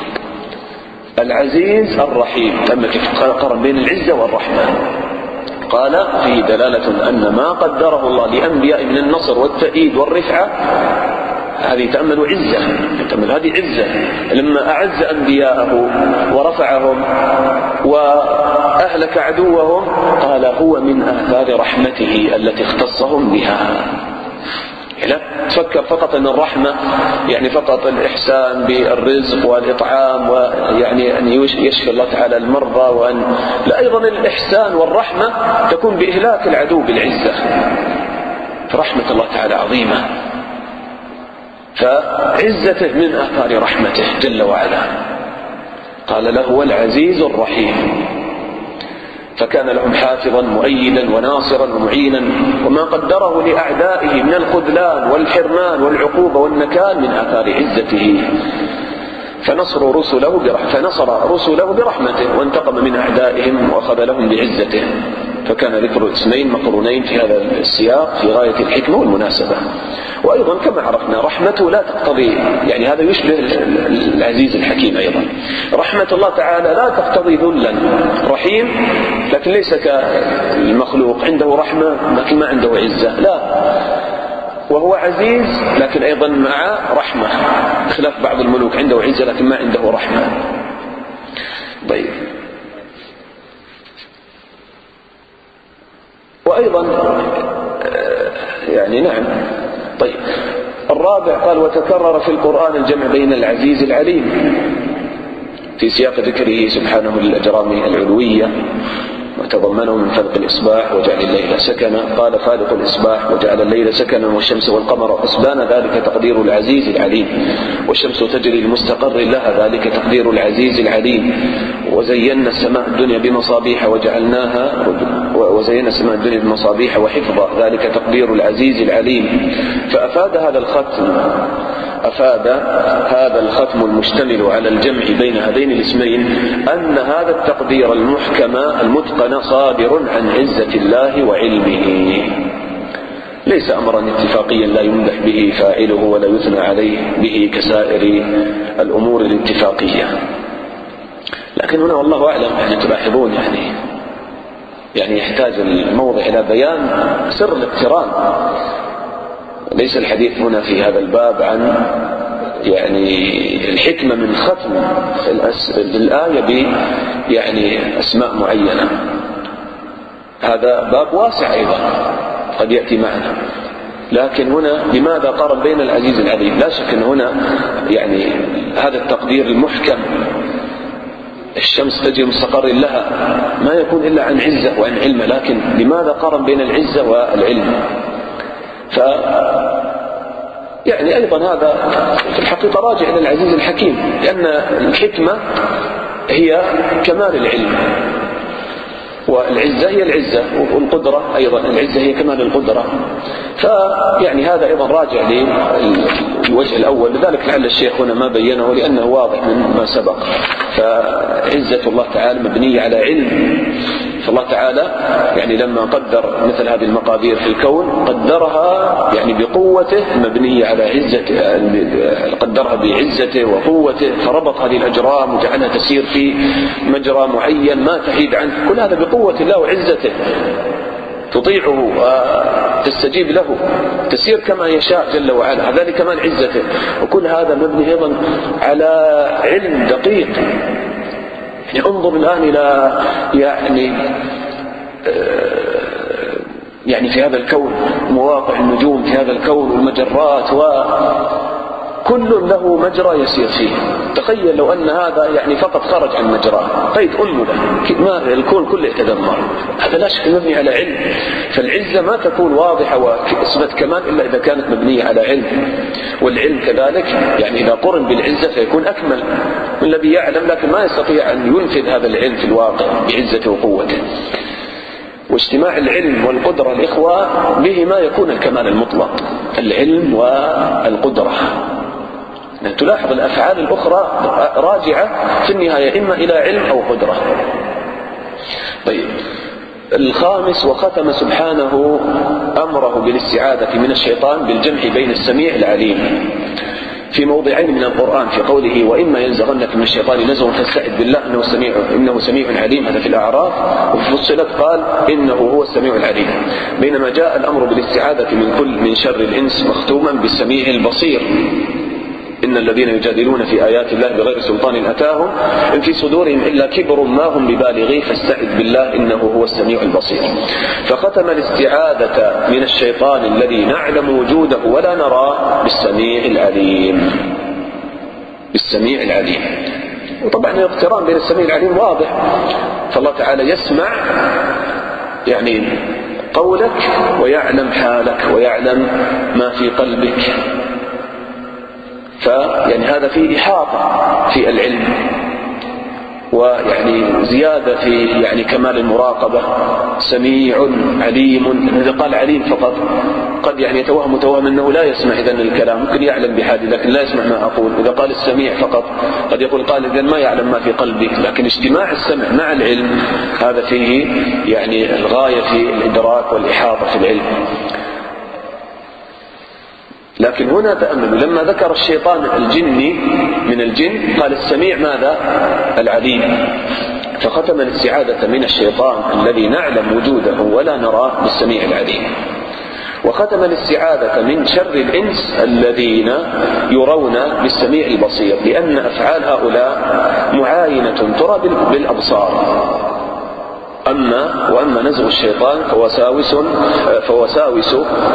العزيز الرحيم، تم كيف قرن بين العزة والرحمة. قال فيه دلالة أن ما قدره الله لأنبياء من النصر والتأييد والرفعة هذه تأمل عزة، تأمل هذه عزة. لما أعز أنبياءه ورفعهم وأهلك عدوهم قال هو من آثار رحمته التي اختصهم بها. لا تفكر فقط أن الرحمة يعني فقط الإحسان بالرزق والإطعام ويعني أن يشفي الله تعالى المرضى، وأن لا، أيضا الإحسان والرحمة تكون بإهلاك العدو بالعزة. فرحمة الله تعالى عظيمة، فعزته من آثار رحمته جل وعلا. قال له هو العزيز الرحيم، فكان لهم حافظا مؤيدا وناصرا ومعينا، وما قدره لأعدائه من الخذلان والحرمان والعقوبة والنكال من آثار عزته. فنصر رسله برحمته فنصر رسله برحمته وانتقم من أعدائهم وأخذ لهم بعزته. فكان ذكر اسمين مقرونين في هذا السياق في غاية الحكمة والمناسبة. وأيضا كما عرفنا رحمته لا تقتضي يعني هذا يشبه العزيز الحكيم. أيضا رحمة الله تعالى لا تقتضي ذلا. رحيم لكن ليس كالمخلوق عنده رحمة لكن ما عنده عزة، لا، وهو عزيز لكن أيضا مع رحمة، بخلاف بعض الملوك عنده عزة لكن ما عنده رحمة. طيب، وأيضا يعني نعم. طيب، الرابع قال وتكرر في القرآن الجمع بين العزيز العليم في سياق ذكره سبحانه للأجرام العلوية وتضمنه من فلق الإصباح وجعل الليل سكنا. قال فالق الإصباح وجعل الليل سكنا والشمس والقمر حسبانا ذلك تقدير العزيز العليم. والشمس تجري لمستقر لها ذلك تقدير العزيز العليم. وزينا السماء الدنيا بمصابيح وجعلناها وزينا السماء الدنيا بمصابيح وحفظا ذلك تقدير العزيز العليم. فأفاد هذا الختم أفاد هذا الختم المشتمل على الجمع بين هذين الاسمين أن هذا التقدير المحكم المتقن صادر عن عزة الله وعلمه، ليس أمرا اتفاقيا لا يمدح به فاعله ولا يثنى عليه به كسائر الأمور الاتفاقية. لكن هنا والله أعلم يعني تلاحظون يعني يعني يحتاج الموضع إلى بيان سر الاقتران. ليس الحديث هنا في هذا الباب عن يعني الحكمة من ختم الآية ب يعني أسماء معينة، هذا باب واسع أيضا قد يأتي معنا. لكن هنا لماذا قارن بين العزيز العليم؟ لا شك أن هنا يعني هذا التقدير المحكم، الشمس تجري مستقر لها، ما يكون إلا عن عزة وعن علم. لكن لماذا قارن بين العزة والعلم؟ ف يعني أيضا هذا في الحقيقة راجع إلى العزيز الحكيم، لأن الحكمة هي كمال العلم، والعزة هي العزة، والقدرة أيضا العزة هي كمال القدرة. فيعني هذا أيضا راجع للوجه الأول، لذلك لعل الشيخ هنا ما بينه لأنه واضح من ما سبق. فعزة الله تعالى مبنية على علم، فالله تعالى يعني لما قدر مثل هذه المقادير في الكون قدرها يعني بقوته مبنية على عزته، قدرها بعزته وقوته، فربط هذه الأجرام وجعلها تسير في مجرى معين ما تحيد عنه، كل هذا بقوة الله وعزته، تطيعه وتستجيب له، تسير كما يشاء جل وعلا، هذا كمان عزته. وكل هذا مبني أيضا على علم دقيق. يعني انظر الآن إلى يعني يعني في هذا الكون مواقع النجوم في هذا الكون والمجرات، وكل له مجرى يسير فيه. تخيل لو أن هذا يعني فقط خرج عن مجراه قيد أنملة ما الكون كله يتدمر. هذا لا شك مبني على علم. فالعزة ما تكون واضحة وصفة كمال إلا إذا كانت مبنية على علم، والعلم كذلك يعني إذا قرن بالعزة فيكون أكمل من الذي يعلم لكن ما يستطيع أن ينفذ هذا العلم في الواقع بعزته وقوته. واجتماع العلم والقدرة الإخوة بهما يكون الكمال المطلق، العلم والقدرة. تلاحظ الأفعال الأخرى راجعة في النهاية إما إلى علم أو قدرة. طيب الخامس، وختم سبحانه أمره بالاستعاذة من الشيطان بالجمع بين السميع العليم في موضعين من القرآن، في قوله وإما ينزغنك من الشيطان نزغ فاستعذ بالله إنه سميع إنه سميع عليم، هذا في الأعراف، وفي فصلت قال إنه هو السميع العليم. بينما جاء الأمر بالاستعاذة من كل من شر الإنس مختوما بالسميع البصير، إن الذين يجادلون في آيات الله بغير سلطان أتاهم إن في صدورهم إلا كبر ما هم ببالغيه فاستعذ بالله إنه هو السميع البصير. فختم الاستعاذة من الشيطان الذي نعلم وجوده ولا نراه بالسميع العليم، بالسميع العليم. وطبعا الاقتران بين السميع العليم واضح، فالله تعالى يسمع يعني قولك ويعلم حالك ويعلم ما في قلبك، فيعني هذا فيه إحاطة في العلم، ويعني زيادة في يعني كمال المراقبة. سميع عليم، إذا قال عليم فقط قد يعني يتوهم متوهم أنه لا يسمع إذن الكلام، ممكن يعلم بحاجة لكن لا يسمع ما أقول. إذا قال السميع فقط قد يقول قال إذن ما يعلم ما في قلبك، لكن اجتماع السمع مع العلم هذا فيه يعني الغاية في الإدراك والإحاطة في العلم. لكن هنا تأملوا لما ذكر الشيطان الجني من الجن قال السميع ماذا؟ العليم. فختم الاستعاذة من الشيطان الذي نعلم وجوده ولا نراه بالسميع العليم. وختم الاستعاذة من شر الإنس الذين يرون بالسميع البصير، لأن أفعال هؤلاء معاينة ترى بالأبصار. أما وأما نزغ الشيطان فوساوس فوساوس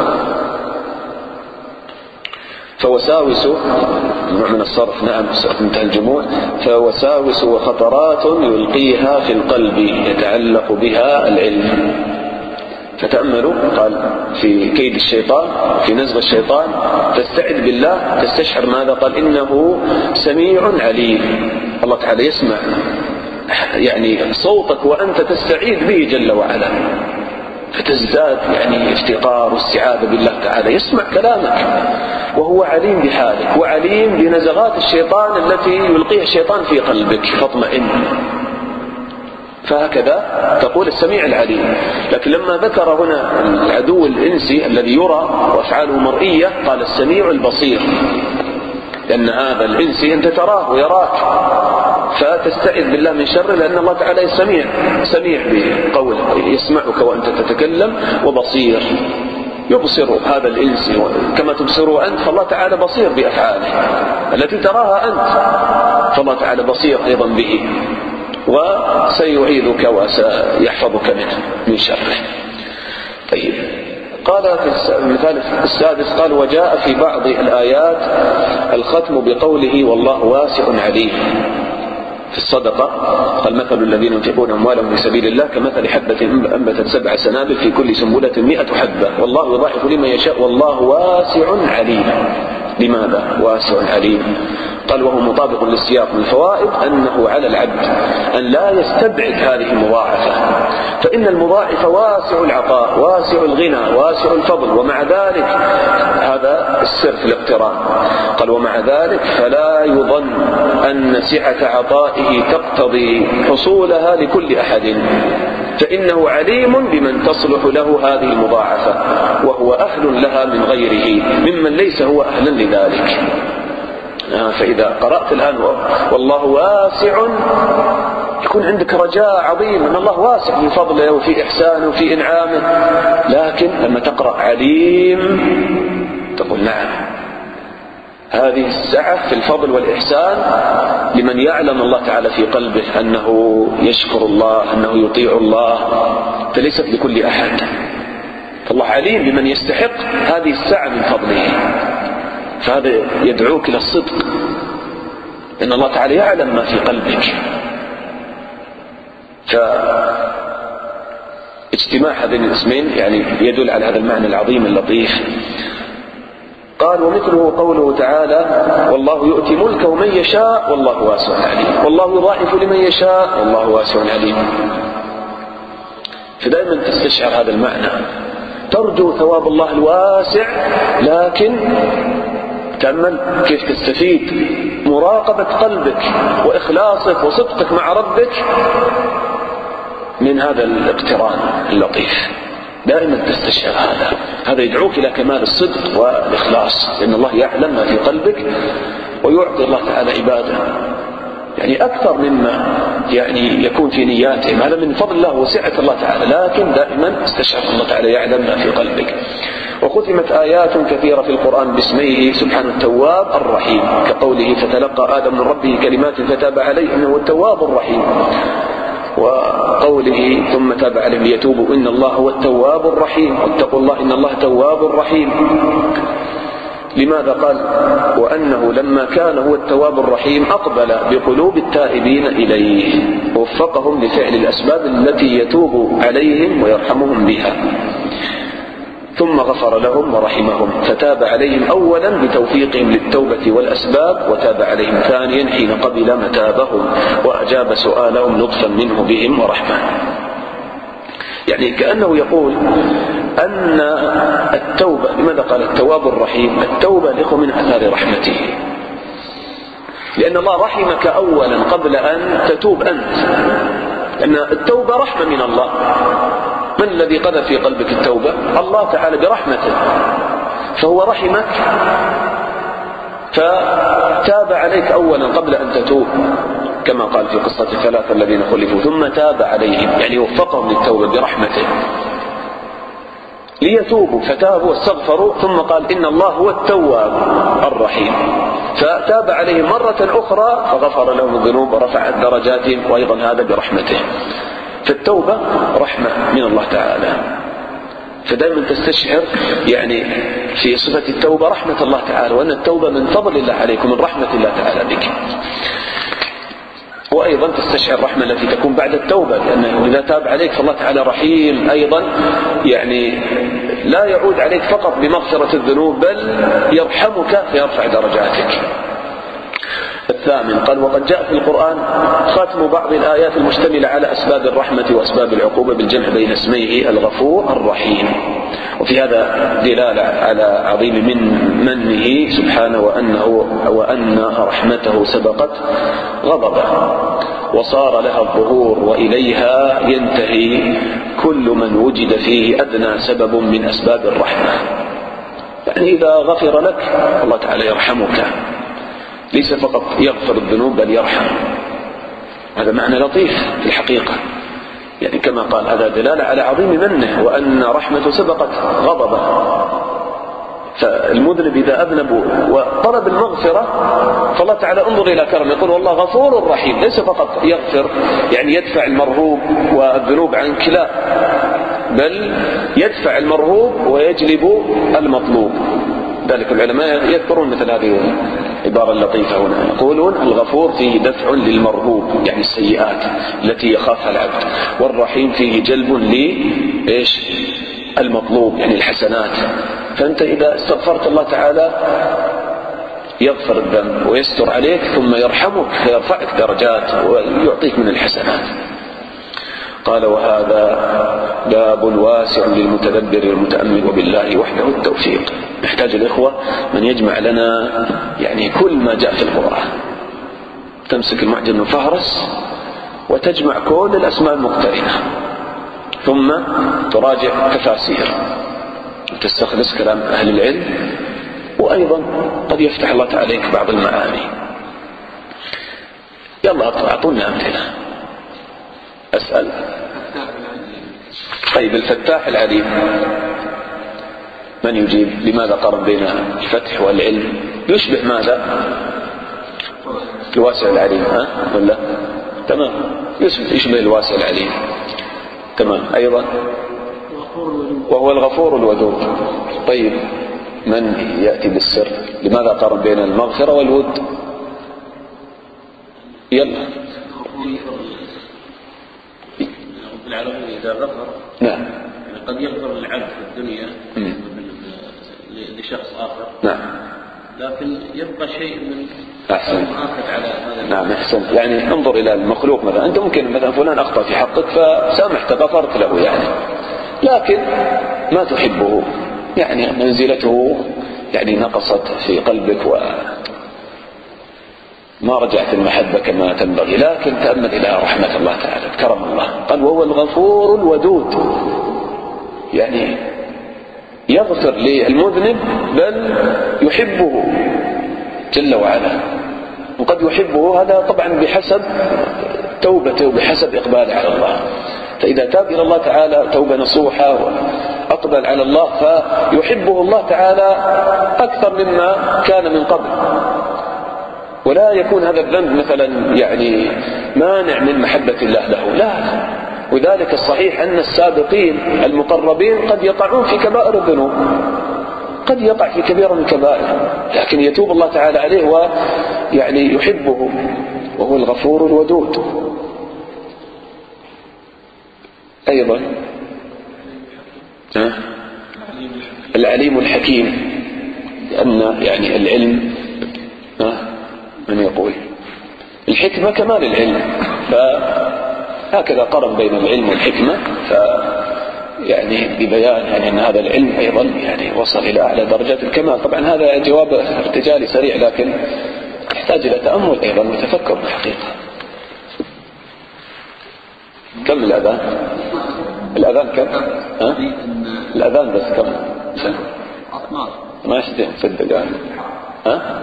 فوساوس نوع من الصرف، نعم انتهى الجموع. فوساوس وخطرات يلقيها في القلب يتعلق بها العلم. فتأملوا قال في كيد الشيطان في نزغ الشيطان تستعذ بالله تستشعر ماذا؟ قال إنه سميع عليم، الله تعالى يسمع يعني صوتك وأنت تستعيذ به جل وعلا، فتزداد يعني افتقار واستعاذة بالله تعالى. يسمع كلامك وهو عليم بحالك وعليم بنزغات الشيطان التي يلقيها الشيطان في قلبك، فاطمئن. فهكذا تقول السميع العليم. لكن لما ذكر هنا العدو الإنسي الذي يرى وأفعاله مرئية قال السميع البصير، لأن هذا الإنسي أنت تراه ويراك، فتستعذ بالله من شره، لأن الله تعالى سميع سميع بقوله، يسمعك وأنت تتكلم، وبصير يبصر هذا الإنسي كما تبصره أنت، فالله تعالى بصير بأفعاله التي تراها أنت، فالله تعالى بصير أيضا به، وسيعيذك وسيحفظك منه من شره. طيب، قال في المثال السادس قال وجاء في بعض الآيات الختم بقوله والله واسع عليم. في الصدقة قال مثل الذين ينفقون أموالهم في سبيل الله كمثل حبة أنبتت سبع سنابل في كل سنبلة مئة حبة والله يضاعف لمن يشاء والله واسع عليم. لماذا واسع عليم؟ قال وهو مطابق للسياق من الفوائد أنه على العبد أن لا يستبعد هذه المضاعفة، فإن المضاعف واسع العطاء واسع الغنى واسع الفضل، ومع ذلك هذا السر في الاقتران. قال ومع ذلك فلا يظن أن سعة عطائه تقتضي حصولها لكل أحد، فإنه عليم بمن تصلح له هذه المضاعفة وهو أهل لها من غيره ممن ليس هو أهلا لذلك. فإذا قرأت الآن والله واسع يكون عندك رجاء عظيم أن الله واسع في فضله وفي إحسانه وفي إنعامه، لكن لما تقرأ عليم تقول نعم، هذه السعة في الفضل والإحسان لمن يعلم الله تعالى في قلبه أنه يشكر الله أنه يطيع الله، فليست لكل أحد، فالله عليم بمن يستحق هذه السعة من فضله. فهذا يدعوك إلى الصدق، إن الله تعالى يعلم ما في قلبك. فاجتماع هذين الاسمين يعني يدل على هذا المعنى العظيم اللطيف. قال ومثله قوله تعالى والله يؤتي ملكه من يشاء والله واسع عليم، والله يضاعف لمن يشاء والله واسع عليم. فدائما تستشعر هذا المعنى، ترجو ثواب الله الواسع، لكن تأمل كيف تستفيد مراقبة قلبك وإخلاصك وصدقك مع ربك من هذا الاقتران اللطيف. دائما تستشعر هذا، هذا يدعوك إلى كمال الصدق والإخلاص، لأن الله يعلم ما في قلبك ويعطي الله تعالى عباده يعني أكثر مما يعني يكون في نياتهم، هذا من فضل الله وسعة الله تعالى، لكن دائما استشعر الله تعالى يعلم ما في قلبك. وختمت آيات كثيرة في القرآن باسمه سبحانه التواب الرحيم، كقوله فتلقى آدم من ربه كلمات فتاب عليه إنه التواب الرحيم، وقوله ثم تاب عليهم ليتوبوا إن الله هو التواب الرحيم، واتقوا الله إن الله تواب رحيم. لماذا قال وأنه لما كان هو التواب الرحيم أقبل بقلوب التائبين إليه ووفقهم لفعل الأسباب التي يتوب عليهم ويرحمهم بها، ثم غفر لهم ورحمهم، فتاب عليهم أولا بتوفيقهم للتوبة والأسباب، وتاب عليهم ثانيا حين قبل متابهم وأجاب سؤالهم لطفا منه بهم ورحمة. يعني كأنه يقول أن التوبة، لماذا قال التواب الرحيم؟ التوبة لكم من أثار رحمته، لأن الله رحمك أولا قبل أن تتوب أنت، لأن التوبة رحمة من الله. من الذي قذف في قلبك التوبة؟ الله تعالى برحمته، فهو رحمك فتاب عليك أولا قبل أن تتوب، كما قال في قصة الثلاثة الذين خلفوا ثم تاب عليهم، يعني وفقهم للتوبة برحمته ليتوبوا، فتابوا واستغفروا، ثم قال إن الله هو التواب الرحيم، فتاب عليهم مرة أخرى فغفر لهم الذنوب ورفع درجاتهم، وأيضا هذا برحمته. فالتوبة رحمة من الله تعالى، فدائما تستشعر يعني في صفة التوبة رحمة الله تعالى، وأن التوبة من فضل الله عليكم من رحمة الله تعالى بك. وأيضا تستشعر الرحمة التي تكون بعد التوبة، لأنه إذا تاب عليك فالله تعالى رحيم أيضا، يعني لا يعود عليك فقط بمغفرة الذنوب بل يرحمك فيرفع درجاتك. الثامن قال: وقد جاء في القرآن ختم بعض الآيات المشتملة على أسباب الرحمة وأسباب العقوبة بالجمع بين اسميه الغفور الرحيم، وفي هذا دلالة على عظيم من منه سبحانه وأنه وأن رحمته سبقت غضبه وصار لها الظهور، وإليها ينتهي كل من وجد فيه أدنى سبب من أسباب الرحمة. يعني إذا غفر لك الله تعالى يرحمك، ليس فقط يغفر الذنوب بل يرحم. هذا معنى لطيف في الحقيقة، يعني كما قال هذا دلالة على عظيم منه وأن رحمته سبقت غضبه. فالمذنب إذا أذنب وطلب المغفرة فالله تعالى انظر إلى كرم، يقول والله غفور رحيم، ليس فقط يغفر يعني يدفع المرهوب والذنوب عنك، لا، بل يدفع المرهوب ويجلب المطلوب. ذلك العلماء يذكرون مثل هذه العبارة اللطيفة هنا، يقولون الغفور فيه دفع للمرهوب يعني السيئات التي يخافها العبد، والرحيم فيه جلب لإيش المطلوب يعني الحسنات. فأنت إذا استغفرت الله تعالى يغفر الذنب ويستر عليك ثم يرحمك فيرفعك درجات ويعطيك من الحسنات. قال: وهذا باب واسع للمتدبر المتأمل، وبالله وحده التوفيق. نحتاج الإخوة من يجمع لنا يعني كل ما جاء في القرآن، تمسك المعجم الفهرس وتجمع كل الأسماء المقترنة، ثم تراجع تفاسير وتستخلص كلام أهل العلم، وأيضا قد يفتح الله عليك بعض المعاني. يلا أعطونا أمثلة. أسأل. طيب الفتاح العليم من يجيب؟ لماذا قارن بين الفتح والعلم؟ يشبه ماذا؟ الواسع العليم، ها ولا؟ تمام، يشبه الواسع العليم، تمام. أيضا وهو الغفور الودود. طيب من يأتي بالسر؟ لماذا قارن بين المغفرة والود؟ يلا. العالمين إذا غفر نعم يعني قد يغفر للعبد في الدنيا لشخص آخر، نعم، لكن يبقى شيء من أحسن مؤاخذ على هذا. نعم أحسن. يعني انظر إلى المخلوق مثلا، أنت ممكن مثلا فلان أخطأ في حقك فسامحت غفرت له يعني، لكن ما تحبه، يعني منزلته يعني نقصت في قلبك وما رجعت المحبة كما تنبغي. لكن تأمل إلى رحمة الله تعالى كرم الله، قال وهو الغفور الودود، يعني يغفر للمذنب بل يحبه جل وعلا، وقد يحبه هذا طبعا بحسب توبته وبحسب إقباله على الله. فإذا تاب إلى الله تعالى توبة نصوحة وأقبل على الله فيحبه الله تعالى أكثر مما كان من قبل، ولا يكون هذا الذنب مثلا يعني مانع من محبة الله له، لا. وذلك الصحيح أن السابقين المقربين قد يقعون في كبائر الذنوب، قد يقع في كبيرة من الكبائر، لكن يتوب الله تعالى عليه ويعني يحبه، وهو الغفور الودود. أيضا العليم الحكيم، لأن يعني العلم من يقول الحكمة كمال العلم، فهكذا قرن بين العلم والحكمة، ف يعني ببيان يعني أن هذا العلم أيضا يعني وصل إلى أعلى درجات الكمال. طبعا هذا جواب ارتجالي سريع، لكن يحتاج إلى تأمل أيضا وتفكر بالحقيقة. كم الأذان؟ الأذان كم؟ ها؟ الأذان بس كم؟ ما يشتين صدق يعني. ها؟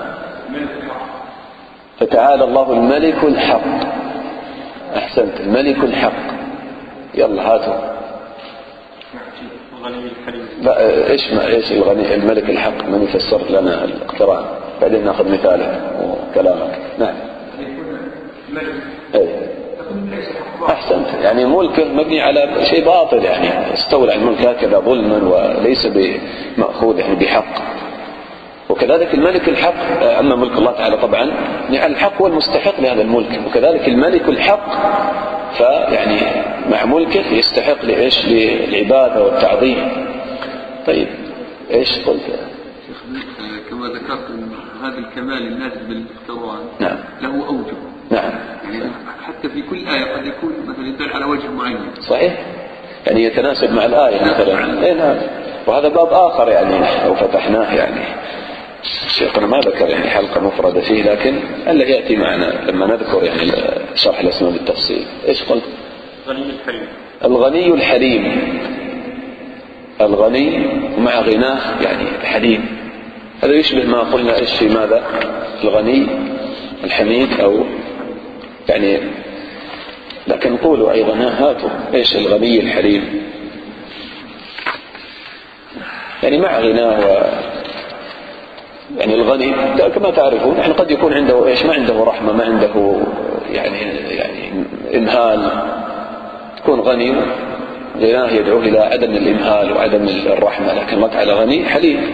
فتعالى الله الملك الحق. أحسنت، الملك الحق. يلا هاتوا. لا ايش ما ايش الغني الملك الحق؟ من يفسر لنا الاقتران بعدين ناخذ مثالك وكلامك. نعم. اي احسنت، يعني ملكه مبني على شيء باطل، يعني استولى الملك هكذا ظلما وليس بمأخوذ يعني بحق. وكذلك الملك الحق، اما ملك الله تعالى طبعا يعني الحق هو المستحق لهذا الملك، وكذلك الملك الحق فيعني مع ملكه يستحق لإيش؟ للعبادة والتعظيم. طيب إيش قلت؟ كما ذكرت أن هذا الكمال الناتج بالاقتران نعم. له أوجه. نعم. يعني حتى في كل آية قد يكون مثلا يدل على وجه معين. صحيح. يعني يتناسب مع الآية مثلا. إيه نعم. وهذا باب آخر يعني لو فتحناه يعني شيخنا ما ذكر يعني حلقة مفردة فيه، لكن اللي يأتي معنا لما نذكر يعني شرح الأسماء بالتفصيل. إيش قلت؟ الغني الحليم. الغني الحليم. الغني مع غناه يعني حليم. هذا يشبه ما قلنا إيش في ماذا؟ الغني الحميد أو يعني، لكن قولوا أيضا هاتوا إيش الغني الحليم يعني مع غناه و يعني الغني كما تعرفون يعني قد يكون عنده إيش ما عنده رحمة، ما عنده يعني يعني إمهال، يكون غني غناه يدعو إلى عدم الإمهال وعدم الرحمة، لكن الله تعالى غني حليم.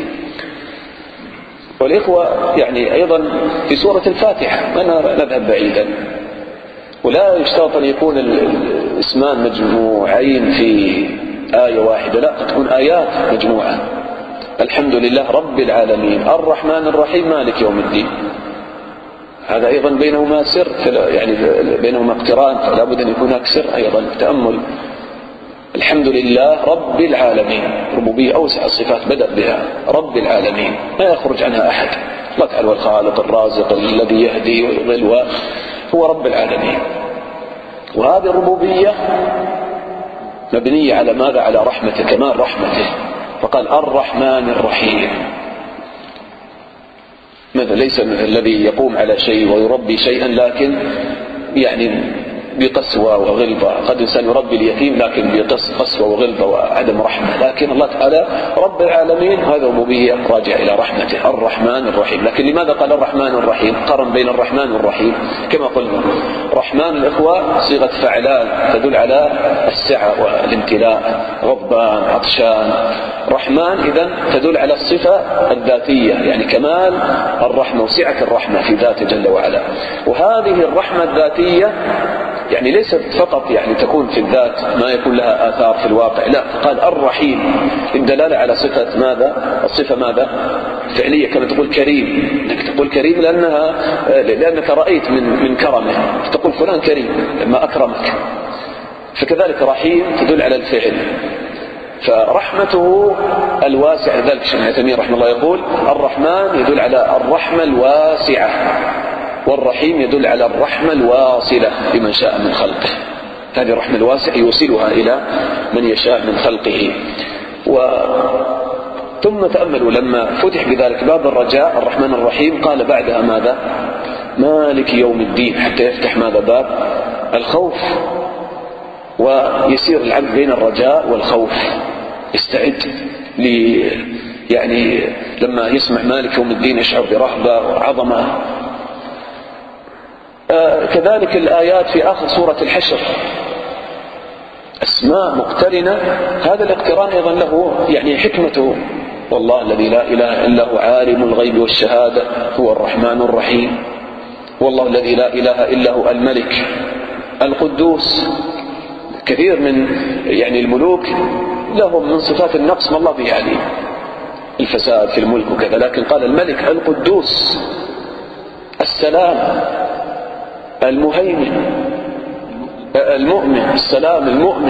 والإخوة يعني أيضا في سورة الفاتحة ما نذهب بعيدا، ولا يشترط أن يكون الاسمان مجموعين في آية واحدة، لا قد تكون آيات مجموعة. الحمد لله رب العالمين الرحمن الرحيم مالك يوم الدين، هذا أيضا بينهما سر يعني بينهما اقتران، فلا بد أن يكون هناك سر أيضا تأمل. الحمد لله رب العالمين، ربوبية أوسع الصفات بدأ بها رب العالمين ما يخرج عنها أحد، الله تعالى الخالق الرازق الذي يهدي ويضل، هو رب العالمين. وهذه الربوبية مبنية على ماذا؟ على رحمته، كمال رحمته، فقال الرحمن الرحيم. ماذا؟ ليس الذي يقوم على شيء ويربي شيئا لكن يعني بقسوة وغلظة، قد إنسان يربي اليتيم لكن بقسوة وغلظة وعدم رحمة، لكن الله تعالى رب العالمين هذا ربوبية راجع إلى رحمته الرحمن الرحيم. لكن لماذا قال الرحمن الرحيم؟ قرن بين الرحمن والرحيم كما قلنا. رحمن الإخوة صيغة فعلان تدل على السعة والامتلاء، غضبان عطشان. رحمن إذن تدل على الصفة الذاتية يعني كمال الرحمة وسعة الرحمة في ذاته جل وعلا. وهذه الرحمة الذاتية يعني ليست فقط يعني تكون في الذات ما يكون لها آثار في الواقع، لا، قال الرحيم الدلالة على صفة ماذا؟ الصفة ماذا؟ فعلية، كما تقول كريم، انك تقول كريم لأنها لأنك رأيت من من كرمه، تقول فلان كريم لما أكرمك. فكذلك رحيم تدل على الفعل، فرحمته الواسعة. ذلك الشيخ ابن تيمية رحمه الله يقول الرحمن يدل على الرحمة الواسعة، والرحيم يدل على الرحمة الواصلة لمن شاء من خلقه. هذه الرحمة الواسعة يوصلها إلى من يشاء من خلقه. و ثم تأملوا لما فتح بذلك باب الرجاء الرحمن الرحيم قال بعدها ماذا؟ مالك يوم الدين، حتى يفتح ماذا؟ باب الخوف، ويسير العبد بين الرجاء والخوف، يستعد ل يعني لما يسمع مالك يوم الدين يشعر برهبة وعظمة. آه كذلك الآيات في آخر سورة الحشر أسماء مقترنة، هذا الاقتران أيضا له يعني حكمته. والله الذي لا إله إلا هو عالم الغيب والشهادة هو الرحمن الرحيم، والله الذي لا إله إلا هو الملك القدوس. كثير من يعني الملوك لهم من صفات النقص ما الله به عليه، الفساد في الملك وكذا، لكن قال الملك القدوس السلام المهيمن المؤمن، السلام المؤمن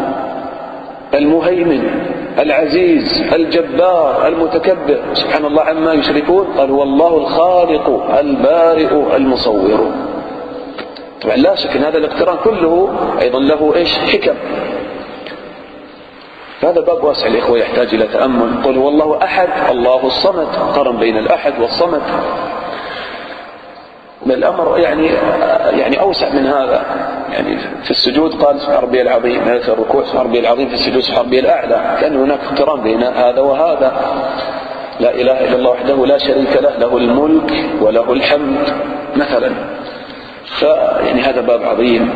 المهيمن العزيز الجبار المتكبر، سبحان الله عما يشركون. قال هو الله الخالق البارئ المصور. طبعا لا شك ان هذا الاقتران كله ايضا له ايش؟ حكم. هذا باب واسع الاخوه يحتاج الى تامل. قل هو الله احد الله الصمد، قرن بين الاحد والصمد. الأمر يعني يعني أوسع من هذا. يعني في السجود قال سبحان ربي العظيم، في الركوع سبحان ربي العظيم، في السجود سبحان ربي الأعلى، كان هناك اقتران بين هذا وهذا. لا إله إلا الله وحده لا شريك له، له الملك وله الحمد مثلا. فيعني هذا باب عظيم،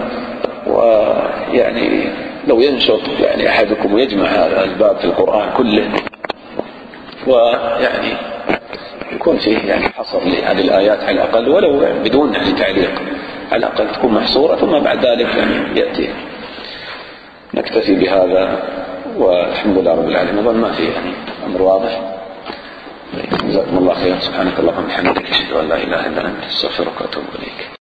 ويعني لو ينشط يعني أحدكم ويجمع هذا الباب في القرآن كله، ويعني يكون فيه يعني حصر لهذه الآيات على الأقل، ولو بدون يعني تعليق، على الأقل تكون محصورة، ثم بعد ذلك يعني يأتي. نكتفي بهذا والحمد لله رب العالمين. أظن ما فيه يعني أمر واضح. جزاكم الله خيرا. سبحانك اللهم وبحمدك أشهد أن لا إله إلا أنت أستغفرك وأتوب إليك.